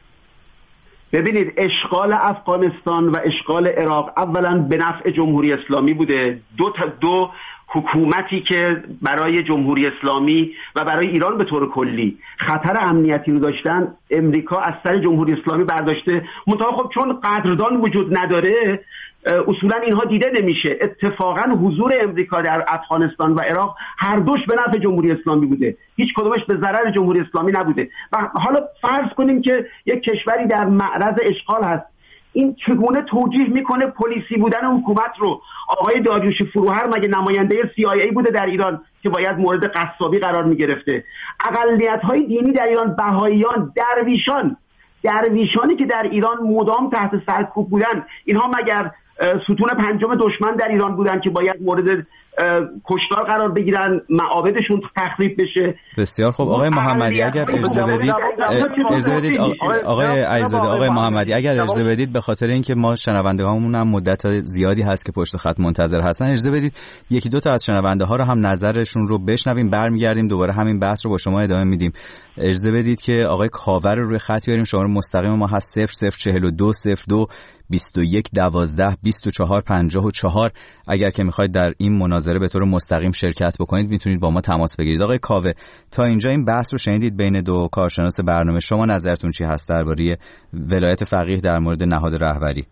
ببینید اشغال افغانستان و اشغال عراق اولا به نفع جمهوری اسلامی بوده. دو تا دو حکومتی که برای جمهوری اسلامی و برای ایران به طور کلی خطر امنیتی رو داشتن، امریکا از سر جمهوری اسلامی برداشته. منتها خب چون قدردان وجود نداره اصولا اینها دیده نمیشه. اتفاقا حضور امریکا در افغانستان و عراق هر دوش به نفع جمهوری اسلامی بوده، هیچ کدومش به ضرر جمهوری اسلامی نبوده. و حالا فرض کنیم که یک کشوری در معرض اشغال هست، این چگونه توجیه میکنه پلیسی بودن حکومت رو؟ آقای داریوش فروهر مگه نماینده سی آی ای بوده در ایران که باید مورد قصابی قرار میگرفته؟ اقلیت‌های دینی در ایران، بهائیان، درویشان درویشانی که در ایران مدام تحت سرکوب بودن، اینها مگر ستون پنجم دشمن در ایران بودن که باید مورد کشتار قرار بگیرن، معابدشون تخریب بشه؟ بسیار خوب آقای محمدی، اگر اجازه بدید اجازه بدید آقای علیزاده، آقای محمدی اگر اجازه بدید، به خاطر اینکه ما شنوندگانمون هم مدت زیادی هست که پشت خط منتظر هستن، اجازه بدید یکی دو تا از شنونده ها رو هم نظرشون رو بشنویم، برمیگردیم دوباره همین بحث رو با شما ادامه میدیم. اجازه بدید که آقای کاوه رو روی خط بیاریم. شما رو مستقیم ما هست صفر صفر چهل و دو صفر دو بیست و یک دوازده بیست و چهار پنجاه و چهار. اگر که میخواید در این مناظره به طور مستقیم شرکت بکنید میتونید با ما تماس بگیرید. آقای کاوه، تا اینجا این بحث رو شنیدید بین دو کارشناس برنامه، شما نظرتون چی هست درباره ولایت فقیه در مورد نهاد رهبری؟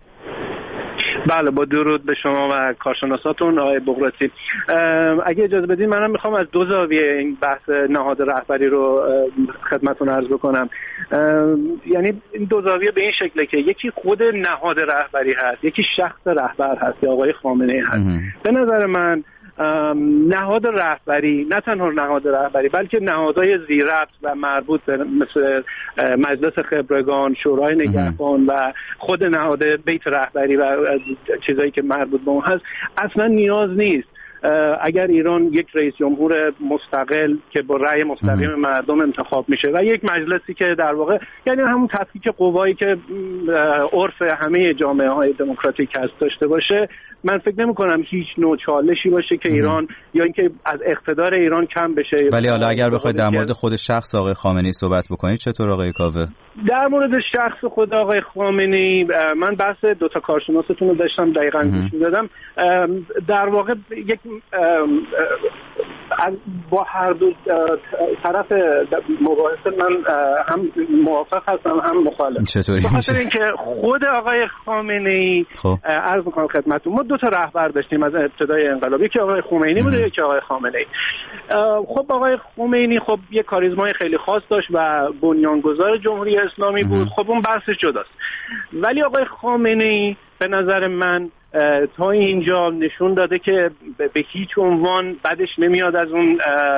بله، با درود به شما و کارشناساتون آقای بغراتی. اگه اجازه بدید منم میخوام از دو زاویه این بحث نهاد رهبری رو خدمتتون عرض بکنم. یعنی این دو زاویه به این شکله که یکی خود نهاد رهبری هست، یکی شخص رهبر هست یا آقای خامنه‌ای هست. به نظر من نهاد رهبری، نه تنها نهاد رهبری بلکه نهادهای زیربط و مربوط به مثل مجلس خبرگان، شورای نگهبان و خود نهاد بیت رهبری و چیزایی که مربوط به اون هست اصلا نیاز نیست. اگر ایران یک رئیس جمهور مستقل که با رأی مستقیم مردم انتخاب میشه و یک مجلسی که در واقع یعنی همون تفکیک قوایی که عرف همه جامعه های دموکراتیک هست داشته باشه، من فکر نمی کنم هیچ نوع چالشی باشه که ایران یا اینکه از اقتدار ایران کم بشه. ولی حالا اگر بخواید در مورد خود شخص آقای خامنه‌ای صحبت بکنید چطور آقای کاوه؟ در مورد شخص خود آقای خامنه‌ای من بحث دو تا کارشناستون رو داشتم دقیقاً گوش می‌دادم. در واقع یک با هر دو طرف مباحثه من هم موافق هستم هم مخالف. چطوری میشه؟ اینکه خود آقای خامنه‌ای عرض می‌کنم خدمتتون ما دو تا رهبر داشتیم از ابتدای انقلاب، یکی آقای خمینی بود و یکی آقای خامنه‌ای. خب آقای خمینی خب یک کاریزمای خیلی خاص داشت و بنیانگذار جمهوری اسلامی بود، خب اون بحثش جداست. ولی آقای خامنه‌ای به نظر من تا اینجا نشون داده که به هیچ عنوان بدش نمیاد از اون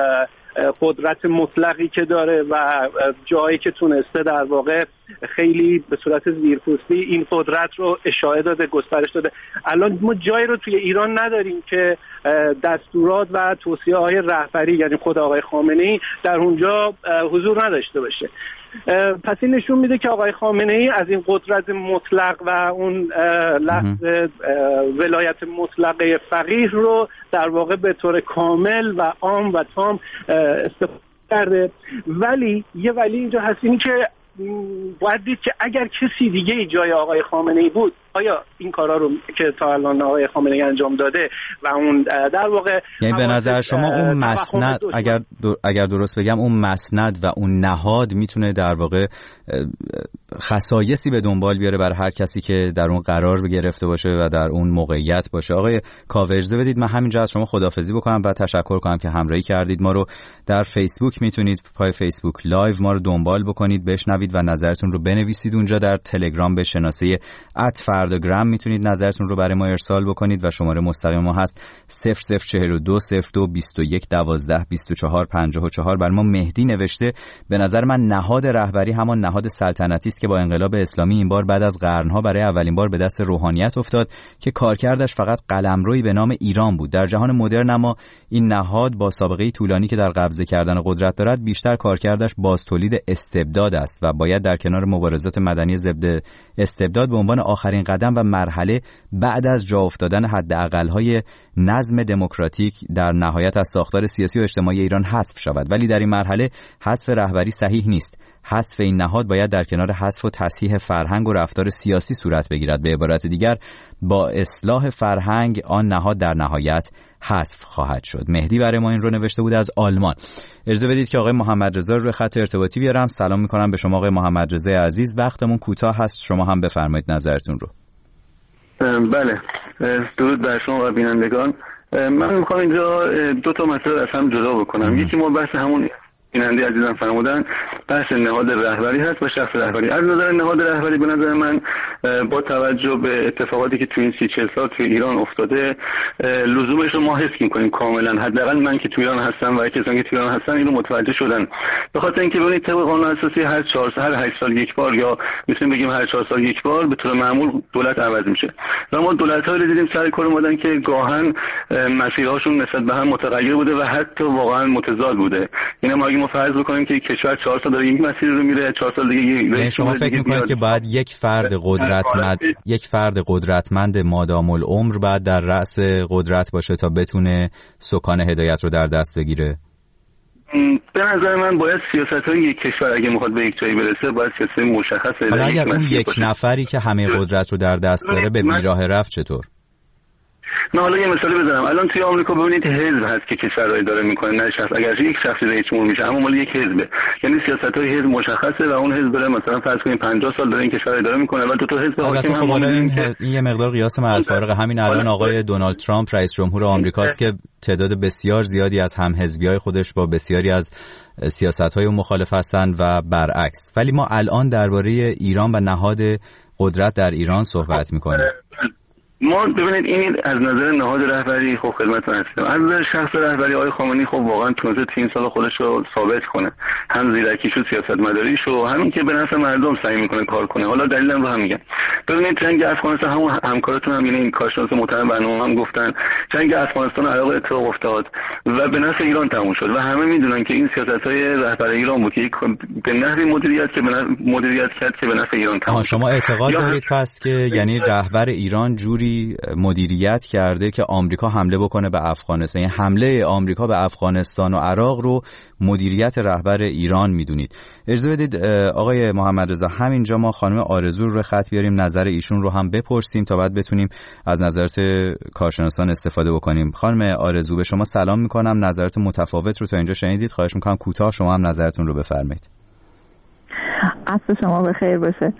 قدرت مطلقی که داره و جایی که تونسته در واقع خیلی به صورت زیرپوستی این قدرت رو اشاعه داده، گسترش داده. الان ما جایی رو توی ایران نداریم که دستورات و توصیه های رهبری یعنی خود آقای خامنه‌ای در اونجا حضور نداشته باشه. پس این نشون میده که آقای خامنه‌ای از این قدرت مطلق و اون لحظ ولایت مطلقه فقیه رو در واقع به طور کامل و عام و تام استفاده کرده. ولی یه ولی اینجا هست، اینی که باید دید که اگر کسی دیگه ای جای آقای خامنه‌ای بود آیا این کارا رو که تا الان آقای خامنه‌ای انجام داده و اون در واقع یعنی به نظر شما اون مسند اگر اگر درست بگم اون مسند و اون نهاد میتونه در واقع خصایصی به دنبال بیاره برای هر کسی که در اون قرار گرفته باشه و در اون موقعیت باشه. آقای کاوه اجازه بدید من همینجا از شما خداحافظی بکنم و تشکر کنم که همراهی کردید. ما رو در فیسبوک میتونید پای فیسبوک لایو ما رو دنبال بکنید، بشنوید و نظرتون رو بنویسید اونجا. در تلگرام به شناسه ات فرداگرام میتونید نظرتون رو برای ما ارسال بکنید و شماره مستقیم ما هست صفر صفر چهل و دو صفر دو بیست و یک دوازده بیست و چهار پنجاه و چهار. بر ما مهدی نوشته به نظر من نهاد رهبری همان نهاد سلطنتی است که با انقلاب اسلامی این بار بعد از قرنها برای اولین بار به دست روحانیت افتاد که کارکردش فقط قلمرویی به نام ایران بود. در جهان مدرن اما این نهاد با سابقه طولانی که در قبضه کردن قدرت دارد بیشتر کارکردش باز تولید استبداد است و باید در کنار مبارزات مدنی ضد استبداد به عنوان آخرین قدم و مرحله بعد از جا افتادن حداقل‌های نظم دموکراتیک در نهایت از ساختار سیاسی و اجتماعی ایران حذف شود. ولی در این مرحله حذف رهبری صحیح نیست. حذف این نهاد باید در کنار حذف و تصحیح فرهنگ و رفتار سیاسی صورت بگیرد. به عبارت دیگر با اصلاح فرهنگ آن نهاد در نهایت حذف خواهد شد. مهدی برای ما این رو نوشته بود از آلمان. اجازه بدید که آقای محمد رضا رو روی خط ارتباطی بیارم. سلام می‌کنم به شما آقای محمد رضا عزیز. وقتمون کوتاه هست، شما هم بفرمایید نظرتون رو. بله، درود بر شما و بینندگان. من میخوام اینجا دو تا مسئله از هم جدا بکنم. یکی ما بحث همون بیننده عزیزم فرمودن بحث نهاد رهبری هست و شخص رهبری. از نظر نهاد رهبری به نظر من با توجه به اتفاقاتی که تو این سی چهل سال تو ایران افتاده لزومش رو ما حس می‌کنیم کاملا. حداقل من که تو ایران هستم و کسانی که تو ایران هستن اینو متوجه شدن. به خاطر اینکه ببینید طبق قانون اساسی هر چهار سال هر هشت سال یک بار یا میتونیم بگیم هر چهار سال یک بار به طور معمول دولت عوض میشه. و ما دولت‌هایی رو دیدیم سر کار اومدن که گاهن مسیرهاشون نسبت به هم متغیر بوده و حتی واقعا متضاد بوده. اینا ما ما فرض بکنیم که کشور چهار سال داره یک مسیر رو میره، چهار سال دیگه یعنی شما فکر میکنید که باید یک فرد قدرتمند یک فرد قدرتمند مادام العمر بعد در رأس قدرت باشه تا بتونه سکان هدایت رو در دست بگیره؟ به نظر من باید سیاست‌های یک کشور اگه میخواد به یک جایی برسه باید سیاست مشخصه. حالا اگر اون یک باشه. نفری که همه قدرت رو در دست داره به بیراه رفت چطور؟ من حالا یه مثالی بزنم. الان توی آمریکا ببینید حزب هست که کشور رو اداره میکنه، نه شخص. اگر یک شخصی رئیس جمهور میشه اما مال یک حزبه، یعنی سیاست‌های حزب مشخصه و اون حزب داره مثلا فرض کنیم پنجاه سال داره این کشور اداره میکنه و دو تا حزب حاکم هم این, این یه مقدار قیاس مع الفارق. همین الان آقای دونالد ترامپ رئیس جمهور آمریکاست که تعداد بسیار زیادی از هم حزبیای خودش با بسیاری از سیاست‌های مخالف هستند و برعکس. ولی ما الان درباره ایران و نهاد قدرت در ایران صحبت میکنیم. ما ببینید این از نظر نهاد رهبری خب خدمتتون هستم. از نظر شخص رهبری آقای خامنه‌ای خب واقعا تونسته تیم سال خودش رو ثابت کنه، هم زیرکیش و سیاستمداریش و همین که به نفع مردم سعی میکنه کار کنه. حالا دلیلم رو هم میگم. ببینید جنگ افغانستان همون همکارتون هم یعنی این کارشناس محترم برنامه هم گفتن جنگ افغانستان عراق اتفاق افتاد و به نفع ایران تموم شد و همه میدونن که این سیاست‌های رهبر ایران بود که به نحوی مدیریت که به مدیریت کرد که به نفع ایران تموم شد. شما اعتقاد دارید پس که یعنی رهبر ایران جوری طوری مدیریت کرده که آمریکا حمله بکنه به افغانستان. یعنی حمله آمریکا به افغانستان و عراق رو مدیریت رهبر ایران میدونید. اجازه بدید آقای محمد رضا همینجا ما خانم آرزو رو خط بیاریم، نظر ایشون رو هم بپرسیم تا بعد بتونیم از نظرات کارشناسان استفاده بکنیم. خانم آرزو به شما سلام میکنم، نظرات متفاوت رو تا اینجا شنیدید، خواهش میکنم کوتاه شما هم نظرتون رو بفرمایید. عصر شما بخیر باشه.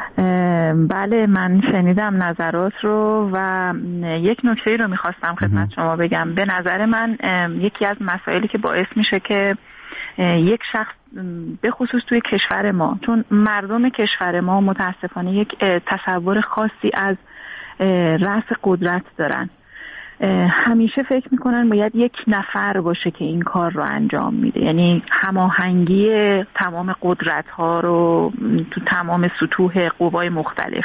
بله من شنیدم نظرات رو و یک نکته رو میخواستم خدمت شما بگم. به نظر من یکی از مسائلی که باعث میشه که یک شخص به خصوص توی کشور ما، چون مردم کشور ما متاسفانه یک تصور خاصی از رأس قدرت دارن، همیشه فکر میکنن باید یک نفر باشه که این کار رو انجام میده، یعنی هماهنگی تمام قدرت ها رو تو تمام سطوح قوای مختلف،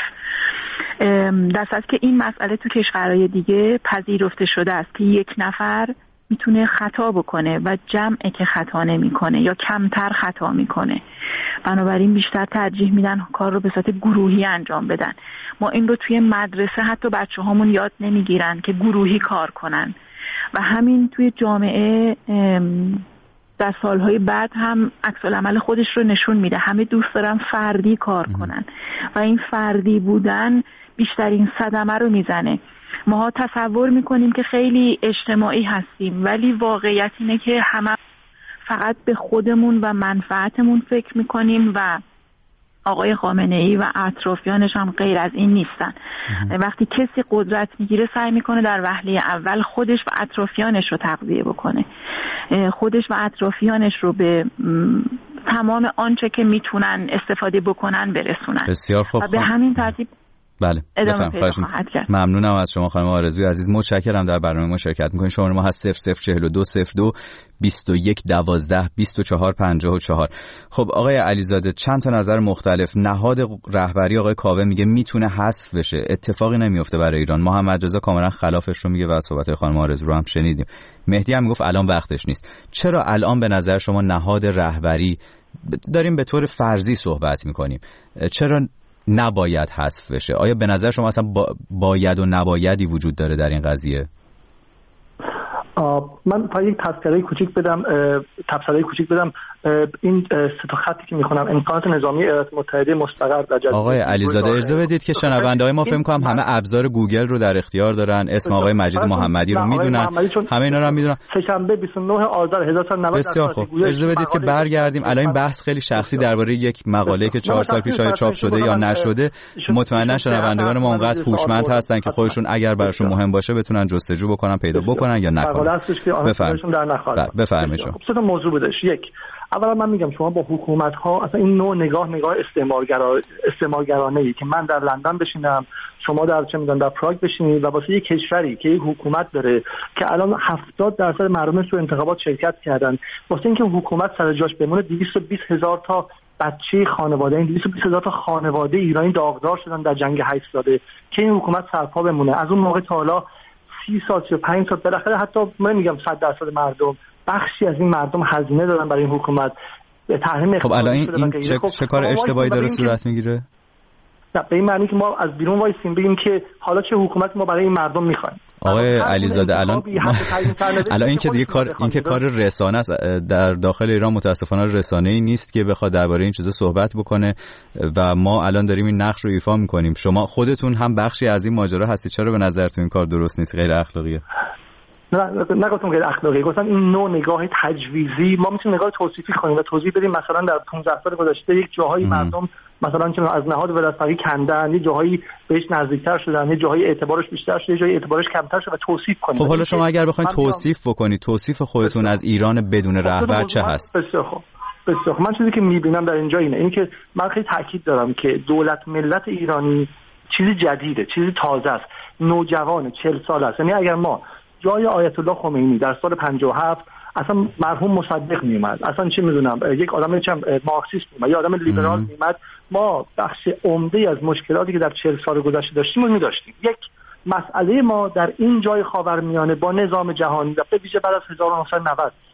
در صورتی که این مسئله تو کشورهای دیگه پذیرفته شده است که یک نفر میتونه خطا بکنه و جمعی که خطا نمیکنه یا کمتر خطا میکنه، بنابراین بیشتر ترجیح میدن کار رو به صورت گروهی انجام بدن. ما این رو توی مدرسه حتی بچه هامون یاد نمیگیرن که گروهی کار کنن و همین توی جامعه در سالهای بعد هم عکس العمل خودش رو نشون میده. همه دوست دارن فردی کار کنن و این فردی بودن بیشترین صدمه رو میزنه. ما تصور میکنیم که خیلی اجتماعی هستیم ولی واقعیت اینه که همه فقط به خودمون و منفعتمون فکر میکنیم و آقای خامنه‌ای و اطرافیانش هم غیر از این نیستن. وقتی کسی قدرت میگیره سعی میکنه در وهله اول خودش و اطرافیانش رو تغذیه بکنه، خودش و اطرافیانش رو به تمام آنچه که میتونن استفاده بکنن برسونن. بسیار خوب. و به همین ترتیب بله ادامه پیدا خواهد کرد. ممنونم از شما خانم آرزوی عزیز، متشکرم در برنامه ما شرکت میکنید. شماره ما هست صفر صفر چهل و دو صفر دو بیست و یک دوازده بیست و چهار پنجاه و چهار. خب آقای علیزاده چند تا نظر مختلف. نهاد رهبری آقای کاوه میگه میتونه حذف بشه، اتفاقی نمیفته برای ایران. محمد رضا کاملا خلافش رو میگه و صحبت خانم آرزو رو هم شنیدیم. مهدی هم میگفت الان وقتش نیست. چرا الان به نظر شما نهاد رهبری، داریم به طور فرضی صحبت میکنیم، چرا نباید حذف بشه؟ آیا به نظر شما اصلا با باید و نبایدی وجود داره در این قضیه؟ من تا یک تذکره کوچیک بدم تبصره کوچیک بدم این سه تا خطی که میخونم امکانات نظامی ایالات متحده مستقر در جزیره. آقای علیزاده اجازه بدید که شنونده‌های ما فکر می‌کنم همه ابزار گوگل رو در اختیار دارن، اسم آقای مجید محمدی رو میدونن، همه اینا رو هم میدونن. سه‌شنبه بیست و نه آذر هزار و نهصد و نود. بسیار خوب. اجازه بدید که برگردیم. الان این بحث خیلی شخصی درباره یک مقاله که چهار سال پیش آیا چاپ شده یا نشده، مطمئنا شنوندگان ما اونقدر هوشمند هستن که خودشون اگر براشون مهم باشه بتونن جستجو بکنن، پیدا بکنن یا نکنن. بفرمایید. بفرمایید شما. سه تا موضوع بودش. یک، اولا من میگم شما با حکومت ها اصلا این نوع نگاه نگاه استعمارگرا استعمارگرانه ای که من در لندن بشینم شما در چه میدونم در پراگ بشینید و واسه یک کشوری که یک حکومت داره که الان هفتاد درصد مردمش تو انتخابات شرکت کردن، واسه اینکه حکومت سر جاش بمونه دویست و بیست هزار تا بچه خانواده این دویست و بیست هزار تا خانواده ایرانی داغدار شدن در جنگ هشت ساله که این حکومت سرپا بمونه. از اون موقع تا حالا سی سال یا پنج سال بالاخره حتی من میگم صد درصد مردم، بخشی از این مردم هزینه دادن برای این حکومت تحریم. خب الان این, این چه, خب چه کار اشتباهی داره صورت میگیره؟ نه به این معنی که ما از بیرون وایسیم بگیم که حالا چه حکومت ما برای این مردم میخوایم. آقای علیزاده الان الان این که دیگه کار این که کار رسانه است در داخل ایران، متاسفانه رسانه‌ای نیست که بخواد درباره این چیزا صحبت بکنه و ما الان داریم این نقش رو ایفا میکنیم. شما خودتون هم بخشی از این ماجرا هستید، چرا به نظرتون این کار درست نیست، غیر اخلاقیه؟ نه نگفتم غیر اخلاقی، گفتم این نوع نگاه تجویزی ما میتونیم نگاه توصیفی کنیم و توضیح بدیم. مثلا در پانزده سال گذشته یک جاهایی مردم مثلا چون از نهاد ولایت‌فقیه کندن، یه جاهایی بهش نزدیکتر شدن، یه جاهایی اعتبارش بیشتر شد، یه جایی اعتبارش کمتر شد و توصیف کنیم. خب حالا شما اگر بخواید توصیف بکنید، توصیف خودتون از ایران بدون رهبر چه هست؟ بسیار خوب. بسیار خوب. من چیزی که میبینم در اینجا اینه، این که من خیلی تاکید دارم که دولت ملت ایرانی چیزی جدیده، چیزی تازه است، نوجوان چهل سال است. یعنی اگر ما جای آیت الله خمینی در سال پنجاه و هفت اصلا مرحوم مصدق میومد، اصلا چه میدونم یک آدم چم مارکسیست میومد یا آدم لیبرال میومد، ما بخش عمده از مشکلاتی که در چهل سال گذشته داشتیم رو می‌داشتیم. یک مسئله ما در این جای خاورمیانه با نظام جهانی و به ویژه بعد از هزار و نهصد و نود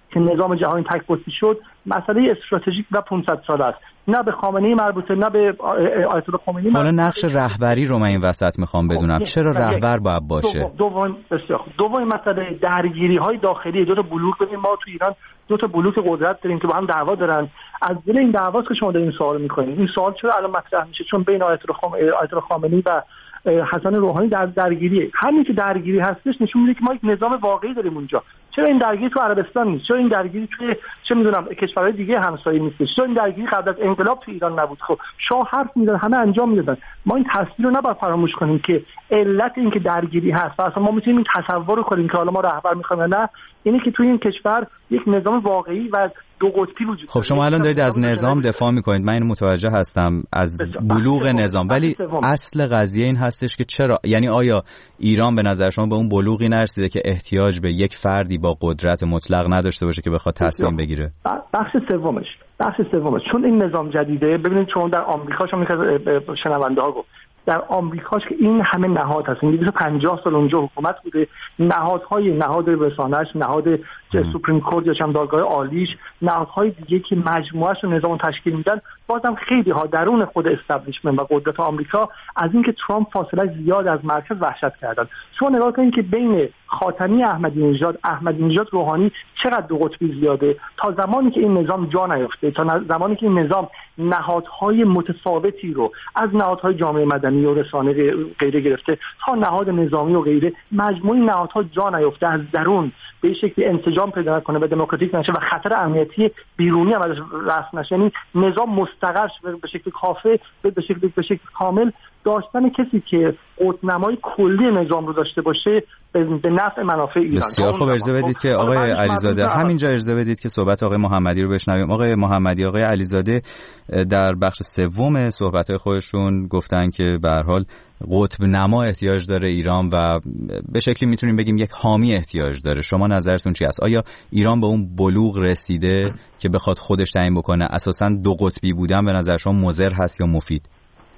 که نظام جهانی تک‌قطبی شد مسئله استراتژیک و پانصد ساله است، نه به خامنه‌ای مربوطه نه به آیت الله خمینی. حالا نقش رهبری رو من این وسط میخوام بدونم، چرا رهبر باید باشه؟ دوم بسیار خوب. دوم مسئله درگیری‌های داخلی دو تا بلوک. ببین ما تو ایران دو تا بلوک قدرت داریم که با هم دعوا دارن. از دل این دعواست که شما دارین این سوال می‌کنید. این سوال چرا الان مطرح میشه؟ چون بین آیت الله خامنه‌ای و حسن روحانی در درگیری. همین که درگیری هستش نشون میده که ما یک نظام واقعی داریم اونجا. چرا این درگیری تو عربستان نیست؟ چرا این درگیری توی چه میدونم کشورهای دیگه همسایه نیست؟ چرا این درگیری قبل از انقلاب تو ایران نبود؟ خب شاه حرف میزد، همه انجام میدادن. ما این تصویر رو نباید فراموش کنیم که علت این که درگیری هست و اصلا ما میتونیم این تصور رو کنیم که حالا ما رهبر میخوایم نه، اینه که توی این کشور یک نظام واقعی و دو قطبی وجود. خب شما الان دارید از نظام دفاع میکنید، من این متوجه هستم از بلوغ نظام، ولی اصل قضیه این هستش که چرا، یعنی آیا ایران به نظر شما به اون بلوغی نرسیده که احتیاج به یک فردی با قدرت مطلق نداشته باشه که بخواد تصمیم بگیره؟ بخش سومش بخش سومش چون این نظام جدیده. ببینید شما در آمریکا، شما میگه شنونده ها گفت در آمریکاش که این همه نهاد هست، این دویست و پنجاه سال اونجا حکومت بوده، نهادهای نهاد رسانه‌اش، نهاد سوپریم کورت یا چند دادگاه عالیش، نهادهای دیگه که مجموعه‌اش رو نظام تشکیل میدن، بازم خیلی ها درون خود استابلیشمنت و قدرت آمریکا از اینکه ترامپ فاصله زیاد از مرکز وحشت کردن. شما نگاه کنید که بین خاتمی احمدی نژاد، احمدی نژاد روحانی چقدر دو قطبی زیاده. تا زمانی که این نظام جا نیفته، تا زمانی که این نظام نهادهای متفاوتی رو از نهادهای جامعه مدنی و رسانه غیره گرفته تا نهاد نظامی و غیره، مجموعه نهادها جا نیفته، از درون به شکلی انسجام پیدا کنه و دموکراتیک نشه و خطر امنیتی بیرونی هم ازش رفع نشه، یعنی نظام مستقر به شکل کافه به شکل به شکل کامل، داشتن کسی که قطب‌نمای کلی نظام رو داشته باشه به نفع منافع ایران. بسیار خوب، اجازه بدید که آقای علیزاده همینجا اجازه بدید که صحبت آقای محمدی رو بشنویم. آقای محمدی، آقای علیزاده در بخش سوم صحبت‌های خودشون گفتن که به هر حال قطب نما احتیاج داره ایران و به شکلی میتونیم بگیم یک حامی احتیاج داره. شما نظرتون چی است؟ آیا ایران به اون بلوغ رسیده که بخواد خودش تعیین بکنه؟ اساساً دو قطبی بودن به نظر شما مضر هست یا مفید؟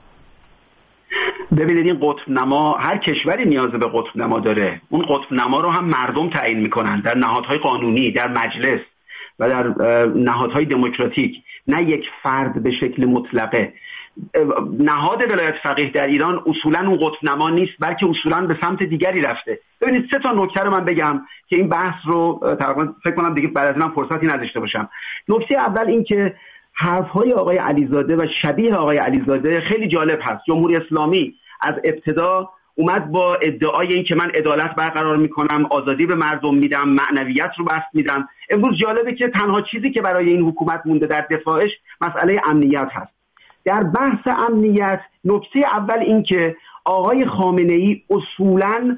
ببینید این قطب نما، هر کشوری نیاز به قطب نما داره. اون قطب نما رو هم مردم تعیین میکنن در نهادهای قانونی، در مجلس و در نهادهای دموکراتیک، نه یک فرد به شکل مطلقه. نهاد ولایت فقیه در ایران اصولا اون قطب نما نیست، بلکه اصولا به سمت دیگری رفته. ببینید سه تا نکته رو من بگم که این بحث رو تقریبا فکر کنم دیگه بعد از من فرصتی نداشته باشم. نکته اول این که حرف‌های آقای علیزاده و شبیه آقای علیزاده خیلی جالب هست. جمهوری اسلامی از ابتدا اومد با ادعای این که من عدالت برقرار میکنم، آزادی به مردم میدم، معنویت رو بسط میدم. امروز جالبه که تنها چیزی که برای این حکومت مونده در دفاعش مسئله امنیت هست. در بحث امنیت نکته اول این که آقای خامنه‌ای اصولاً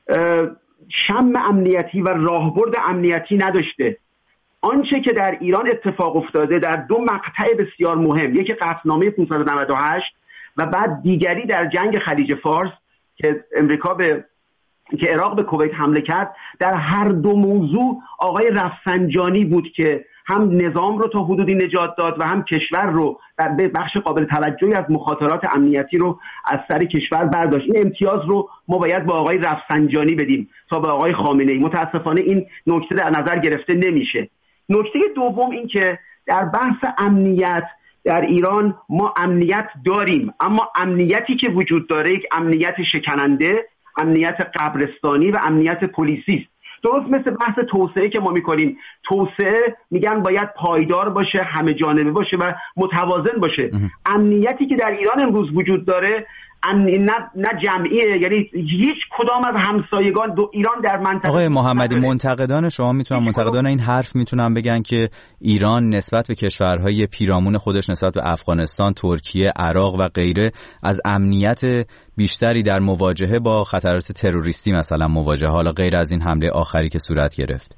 شم امنیتی و راهبرد امنیتی نداشته. آنچه که در ایران اتفاق افتاده در دو مقطع بسیار مهم، یکی قطعنامه پانصد و نود و هشت و بعد دیگری در جنگ خلیج فارس که امریکا به که عراق به کویت حمله کرد، در هر دو موضوع آقای رفسنجانی بود که هم نظام رو تا حدودی نجات داد و هم کشور رو در بخش قابل توجهی از مخاطرات امنیتی رو از سر کشور برداشت. این امتیاز رو ما باید با آقای رفسنجانی بدیم تا به آقای خامنه‌ای. متاسفانه این نکته در نظر گرفته نمیشه. نکته دوم این که در بحث امنیت در ایران ما امنیت داریم، اما امنیتی که وجود داره یک امنیت شکننده، امنیت قبرستانی و امنیت پلیسی است. درست مثل بحث توسعه که ما میکنیم، توسعه میگن باید پایدار باشه، همه جانبه باشه و متوازن باشه. امنیتی که در ایران امروز وجود داره نه نه جمعیه، یعنی هیچ کدام از همسایگان دو ایران در منطقه. آقای محمدی، منتقدان شما میتونن منتقدان این حرف میتونن بگن که ایران نسبت به کشورهای پیرامون خودش، نسبت به افغانستان، ترکیه، عراق و غیره، از امنیت بیشتری در مواجهه با خطرات تروریستی مثلا مواجهه، حالا غیر از این حمله آخری که صورت گرفت.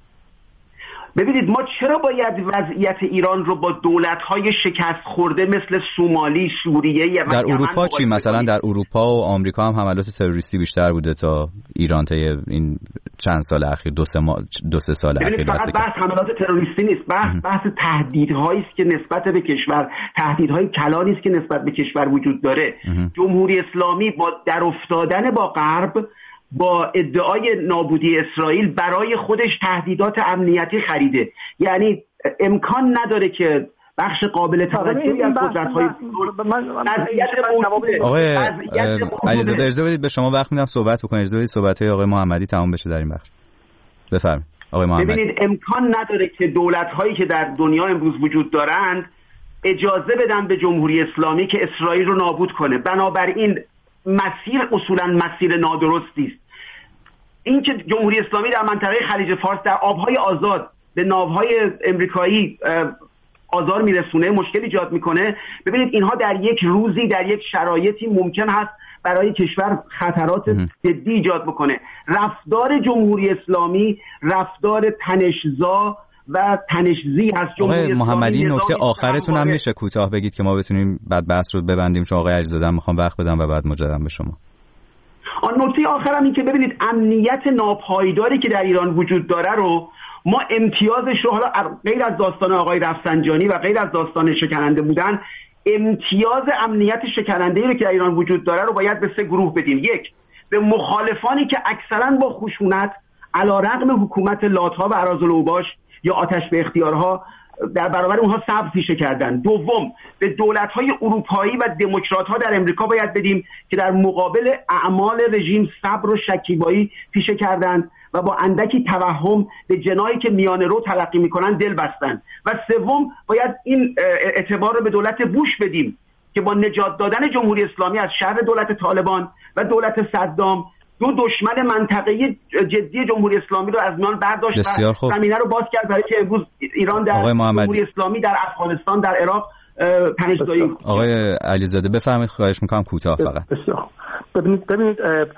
ببینید ما چرا باید وضعیت ایران رو با دولت‌های شکست خورده مثل سومالی، سوریه و در اروپا چی؟ مثلا در اروپا و آمریکا هم حملات تروریستی بیشتر بوده تا ایران تا این چند سال اخیر، دو سه ما... دو سه سال اخیر. فقط بحث حملات تروریستی نیست، بحث بحث تهدیدهایی است که نسبت به کشور، تهدیدهای کلانی است که نسبت به کشور وجود داره. جمهوری اسلامی با در افتادن با غرب با ادعای نابودی اسرائیل برای خودش تهدیدات امنیتی خریده. یعنی امکان نداره که بخش قابل توجهی از قدرت‌های آقای علیزاده اجازه بدید به شما وقت میدم صحبت بکنید. اجازه بدید صحبت‌های آقای محمدی تمام بشه در این بخش. بفرمایید آقای محمدی. ببینید امکان نداره که دولت‌هایی که در دنیا امروز وجود دارند اجازه بدن به جمهوری اسلامی که اسرائیل رو نابود کنه. بنابراین مسیر اصولا مسیر نادرستی است. این که جمهوری اسلامی در منطقه خلیج فارس در آبهای آزاد به ناوهای امریکایی آزار میرسونه، مشکل ایجاد میکنه، ببینید اینها در یک روزی در یک شرایطی ممکن هست برای کشور خطرات جدی ایجاد بکنه. رفتار جمهوری اسلامی رفتار تنشزا و تنشزی هست. آقای محمدی نکته آخرتون هم میشه کوتاه بگید که ما بتونیم بعد بحث رو ببندیم، چون آقای علیزاده میخوام وقت بدم و بعد مجددا به شما. آن نکته آخرم این که ببینید امنیت ناپایداری که در ایران وجود داره رو ما امتیازش رو، حالا غیر از داستان آقای رفسنجانی و غیر از داستان شکننده بودن، امتیاز امنیت شکننده‌ای رو که در ایران وجود داره رو باید به سه گروه بدیم. یک، به مخالفانی که اکثرا با خشونت علیرغم حکومت لات‌ها و اراذل اوباش یا آتش به اختیارها در برابر اونها صبر پیشه کردن. دوم، به دولت‌های اروپایی و دموکرات‌ها در امریکا باید بدیم که در مقابل اعمال رژیم صبر و شکیبایی پیشه کردند و با اندکی توهم به جنایی که میانه رو تلقی میکنن دل بستن. و سوم، باید این اعتبار رو به دولت بوش بدیم که با نجات دادن جمهوری اسلامی از شر دولت طالبان و دولت صدام دو دشمن منطقه‌ای جدی جمهوری اسلامی رو از میان برداشت و زمینه رو باز کرد برای که امروز ایران در جمهوری اسلامی در افغانستان در عراق تنش‌زایی. آقای علیزاده بفرمایید، خواهش میکنم کوتاه فقط. بسیار. ببینید ببینید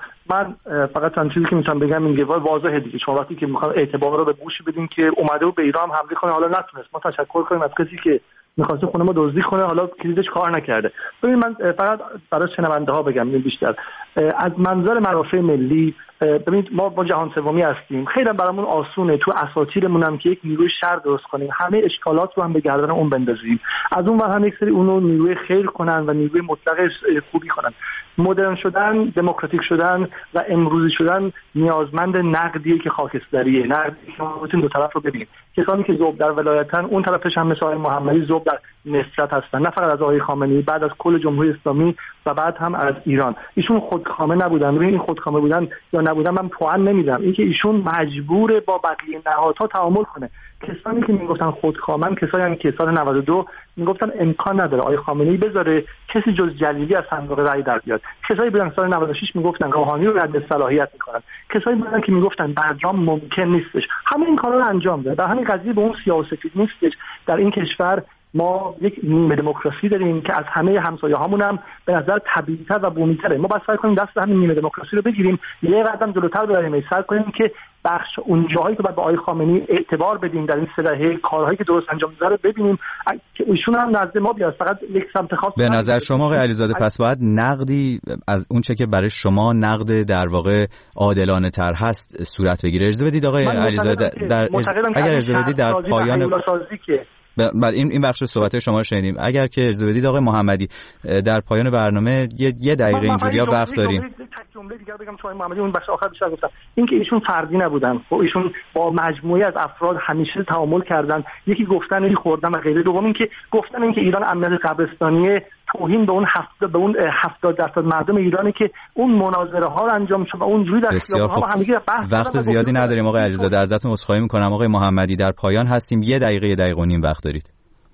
من فقط چند چیزی که میتونم بگم این واضحه دیگه. شما وقتی که میخواد اعتبار رو به بوش بدین که اومده و به ایران حمله کنه، حالا نتونست، ما تشکر کنیم از کسی که می‌خواسته خونه ما دزدی کنه، حالا کلیدش کار نکرده. ببین من فقط برای شنونده ها بگم بیشتر از منظر منافع ملی، ببینید ما با جهان سومی هستیم، خیلی برامون آسونه تو اساطیرمون هم که یک نیروی شر درست کنیم، همه اشکالات رو هم به گردن اون بندازیم، از اون ور هم یک سری اونو نیروی خیر کنن و نیروی مطلق خوبی کنن. مدرن شدن، دموکراتیک شدن و امروزی شدن نیازمند نقدیه که خاکستریه. نقدی که ما بتونیم دو طرف رو ببینیم. کسانی که ذوب در ولایتن اون طرفش هم مثل آقای محمدی ذوب در نفرت هستن، نه فقط از آقای خامنه‌ای، بعد از کل جمهوری اسلامی و بعد هم از ایران. ایشون خودکامه نبودن. ببین این خودکامه بودن یا نبودن من پوان نمیدم، اینکه ایشون مجبور با بقیه نهادها تعامل کنه. کسانی که میگفتن خودکامن کسایی هم که سال نود و دو میگفتن امکان نداره آقای خامنه‌ای بذاره کسی جز جلیلی از صندوق رأی در بیاد. کسایی بودن سال نود و شش میگفتن روحانی رو رد صلاحیت میکنن. کسایی بودن که میگفتن برجام ممکن نیستش. همه این کارا رو انجام داد. در همین قضیه به اون سیاست نیستش. در این کشور ما یک نیمه دموکراسی داریم که از همه همسایه‌هامون هم به نظر طبیعی‌تر و بومی‌تره. ما باید سعی کنیم دست همین نیمه دموکراسی رو بگیریم، یه قدم جلوتر بریم، سعی کنیم که بخش اون جاهایی که باید به آقای خامنه‌ای اعتبار بدیم در این سلسله کارهایی که درست انجام می‌ده رو ببینیم که ایشون هم نزد ما بیاد. فقط یک سمت خاص به نظر شما آقای علیزاده پس باید نقدی از اون چه که برای شما نقد در واقع عادلانه تر هست صورت بگیره. اجازه بدید آقای علیزاده در اگر اجازه بدید در پایان بله این این بخش صحبت شما رو شنیدیم. اگر که اجازه بدید آقای محمدی در پایان برنامه یه, یه دقیقه اینجوری‌ها وقت داریم. یک جمله دیگه بگم چون محمدی اون بخش آخر بیشتر گفتم، این که ایشون فردی نبودن، خب ایشون با مجموعه از افراد همیشه تعامل کردن، یکی گفتن یکی خوردن و غیره. دوم این که گفتن این که ایران امنیت قبرستانی توهین به اون هفتاد به اون هفتاد درصد مردم ایرانی که اون مناظره ها رو انجام شد و اونجوری در خیابون‌ها هم دیگه بحث. وقت زیادی نداریم آقای علیزاده، ازتون عذرخواهی می‌کنم. آقای محمدی در پایان هستیم، یه دقیقه یه دقیقه و نیم وقت دارید.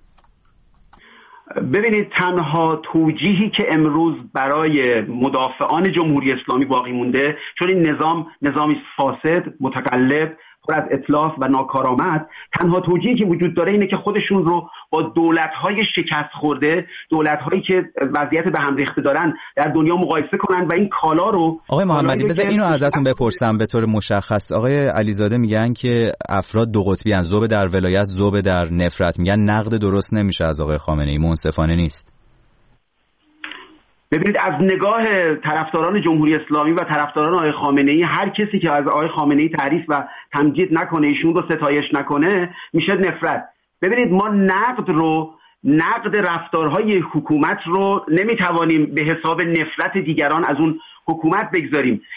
ببینید تنها توجیهی که امروز برای مدافعان جمهوری اسلامی باقی مونده، چون این نظام نظامی فاسد، متقلب، پر از اتلاف و ناکارآمد، تنها توجیهی که وجود داره اینه که خودشون رو با دولت‌های شکست خورده، دولت‌هایی که وضعیت به هم ریخته دارن در دنیا مقایسه کنن و این کالا رو. آقای محمدی بذار اینو ازتون بپرسم به طور مشخص. آقای علیزاده میگن که افراد دو قطبی ان، ذوب در ولایت، ذوب در نفرت. میگن نقد درست نمیشه از آقای خامنه‌ای، منصفانه نیست. ببینید از نگاه طرفداران جمهوری اسلامی و طرفداران آقای خامنه‌ای، هر کسی که از آقای خامنه‌ای تعریف و تمجید نکنه، ایشون رو ستایش نکنه، میشه نفرت. ببینید ما نقد رو نقد رفتارهای حکومت رو نمیتوانیم به حساب نفرت دیگران از اون حکومت بگذاریم.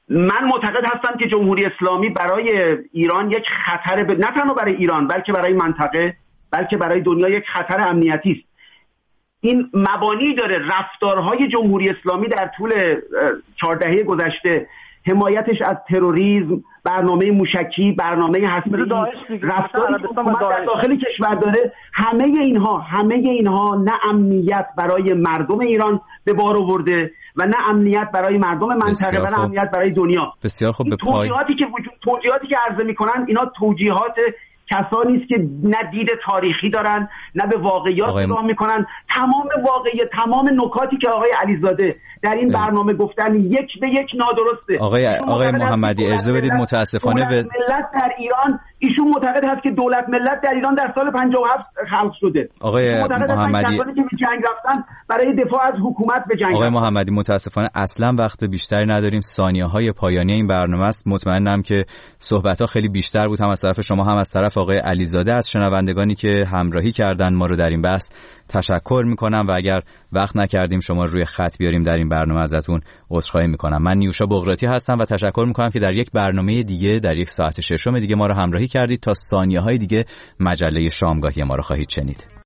من معتقد هستم که جمهوری اسلامی برای ایران یک خطر ب... نه تنها برای ایران بلکه برای منطقه، بلکه برای دنیا یک خطر امنیتی است. این مبانی داره، رفتارهای جمهوری اسلامی در طول چهار دهه گذشته، حمایتش از تروریسم، برنامه موشکی، برنامه هسته‌ای، رفتاری که حکومت در داخل کشور داره، همه اینها همه اینها نه امنیت برای مردم ایران به بار آورده و نه امنیت برای مردم منطقه و نه امنیت برای دنیا. بسیار خوب. به پای توجیهاتی که وجود توجیهاتی که عرضه می‌کنن اینا توجیهات کسانی است که نه دید تاریخی دارن، نه به واقعیات نگاه میکنن. تمام واقعیت، تمام نکاتی که آقای علیزاده در این برنامه گفتن یک به یک نادرسته. آقای آقای محمدی اجازه بدید متاسفانه به ملت در ایران، ایشون معتقد هست که دولت ملت در ایران در سال پنجاه و هفت خلق شده. آقای محمدی که به جنگ رفتن برای دفاع از حکومت به جنگ. آقای محمدی متاسفانه اصلا وقت بیشتری نداریم، ثانیه‌های پایانی این برنامه است. مطمئنم که صحبت‌ها خیلی بیشتر بود، هم از طرف شما هم از طرف آقای علیزاده. از شنوندگانی که همراهی کردن ما رو در این بحث تشکر میکنم و اگر وقت نکردیم شما روی خط بیاریم در این برنامه ازتون عذرخواهی میکنم. من نیوشا بغراتی هستم و تشکر میکنم که در یک برنامه دیگه، در یک ساعت ششم دیگه ما رو همراهی کردید. تا ثانیه‌های دیگه مجله شامگاهی ما رو خواهید شنید.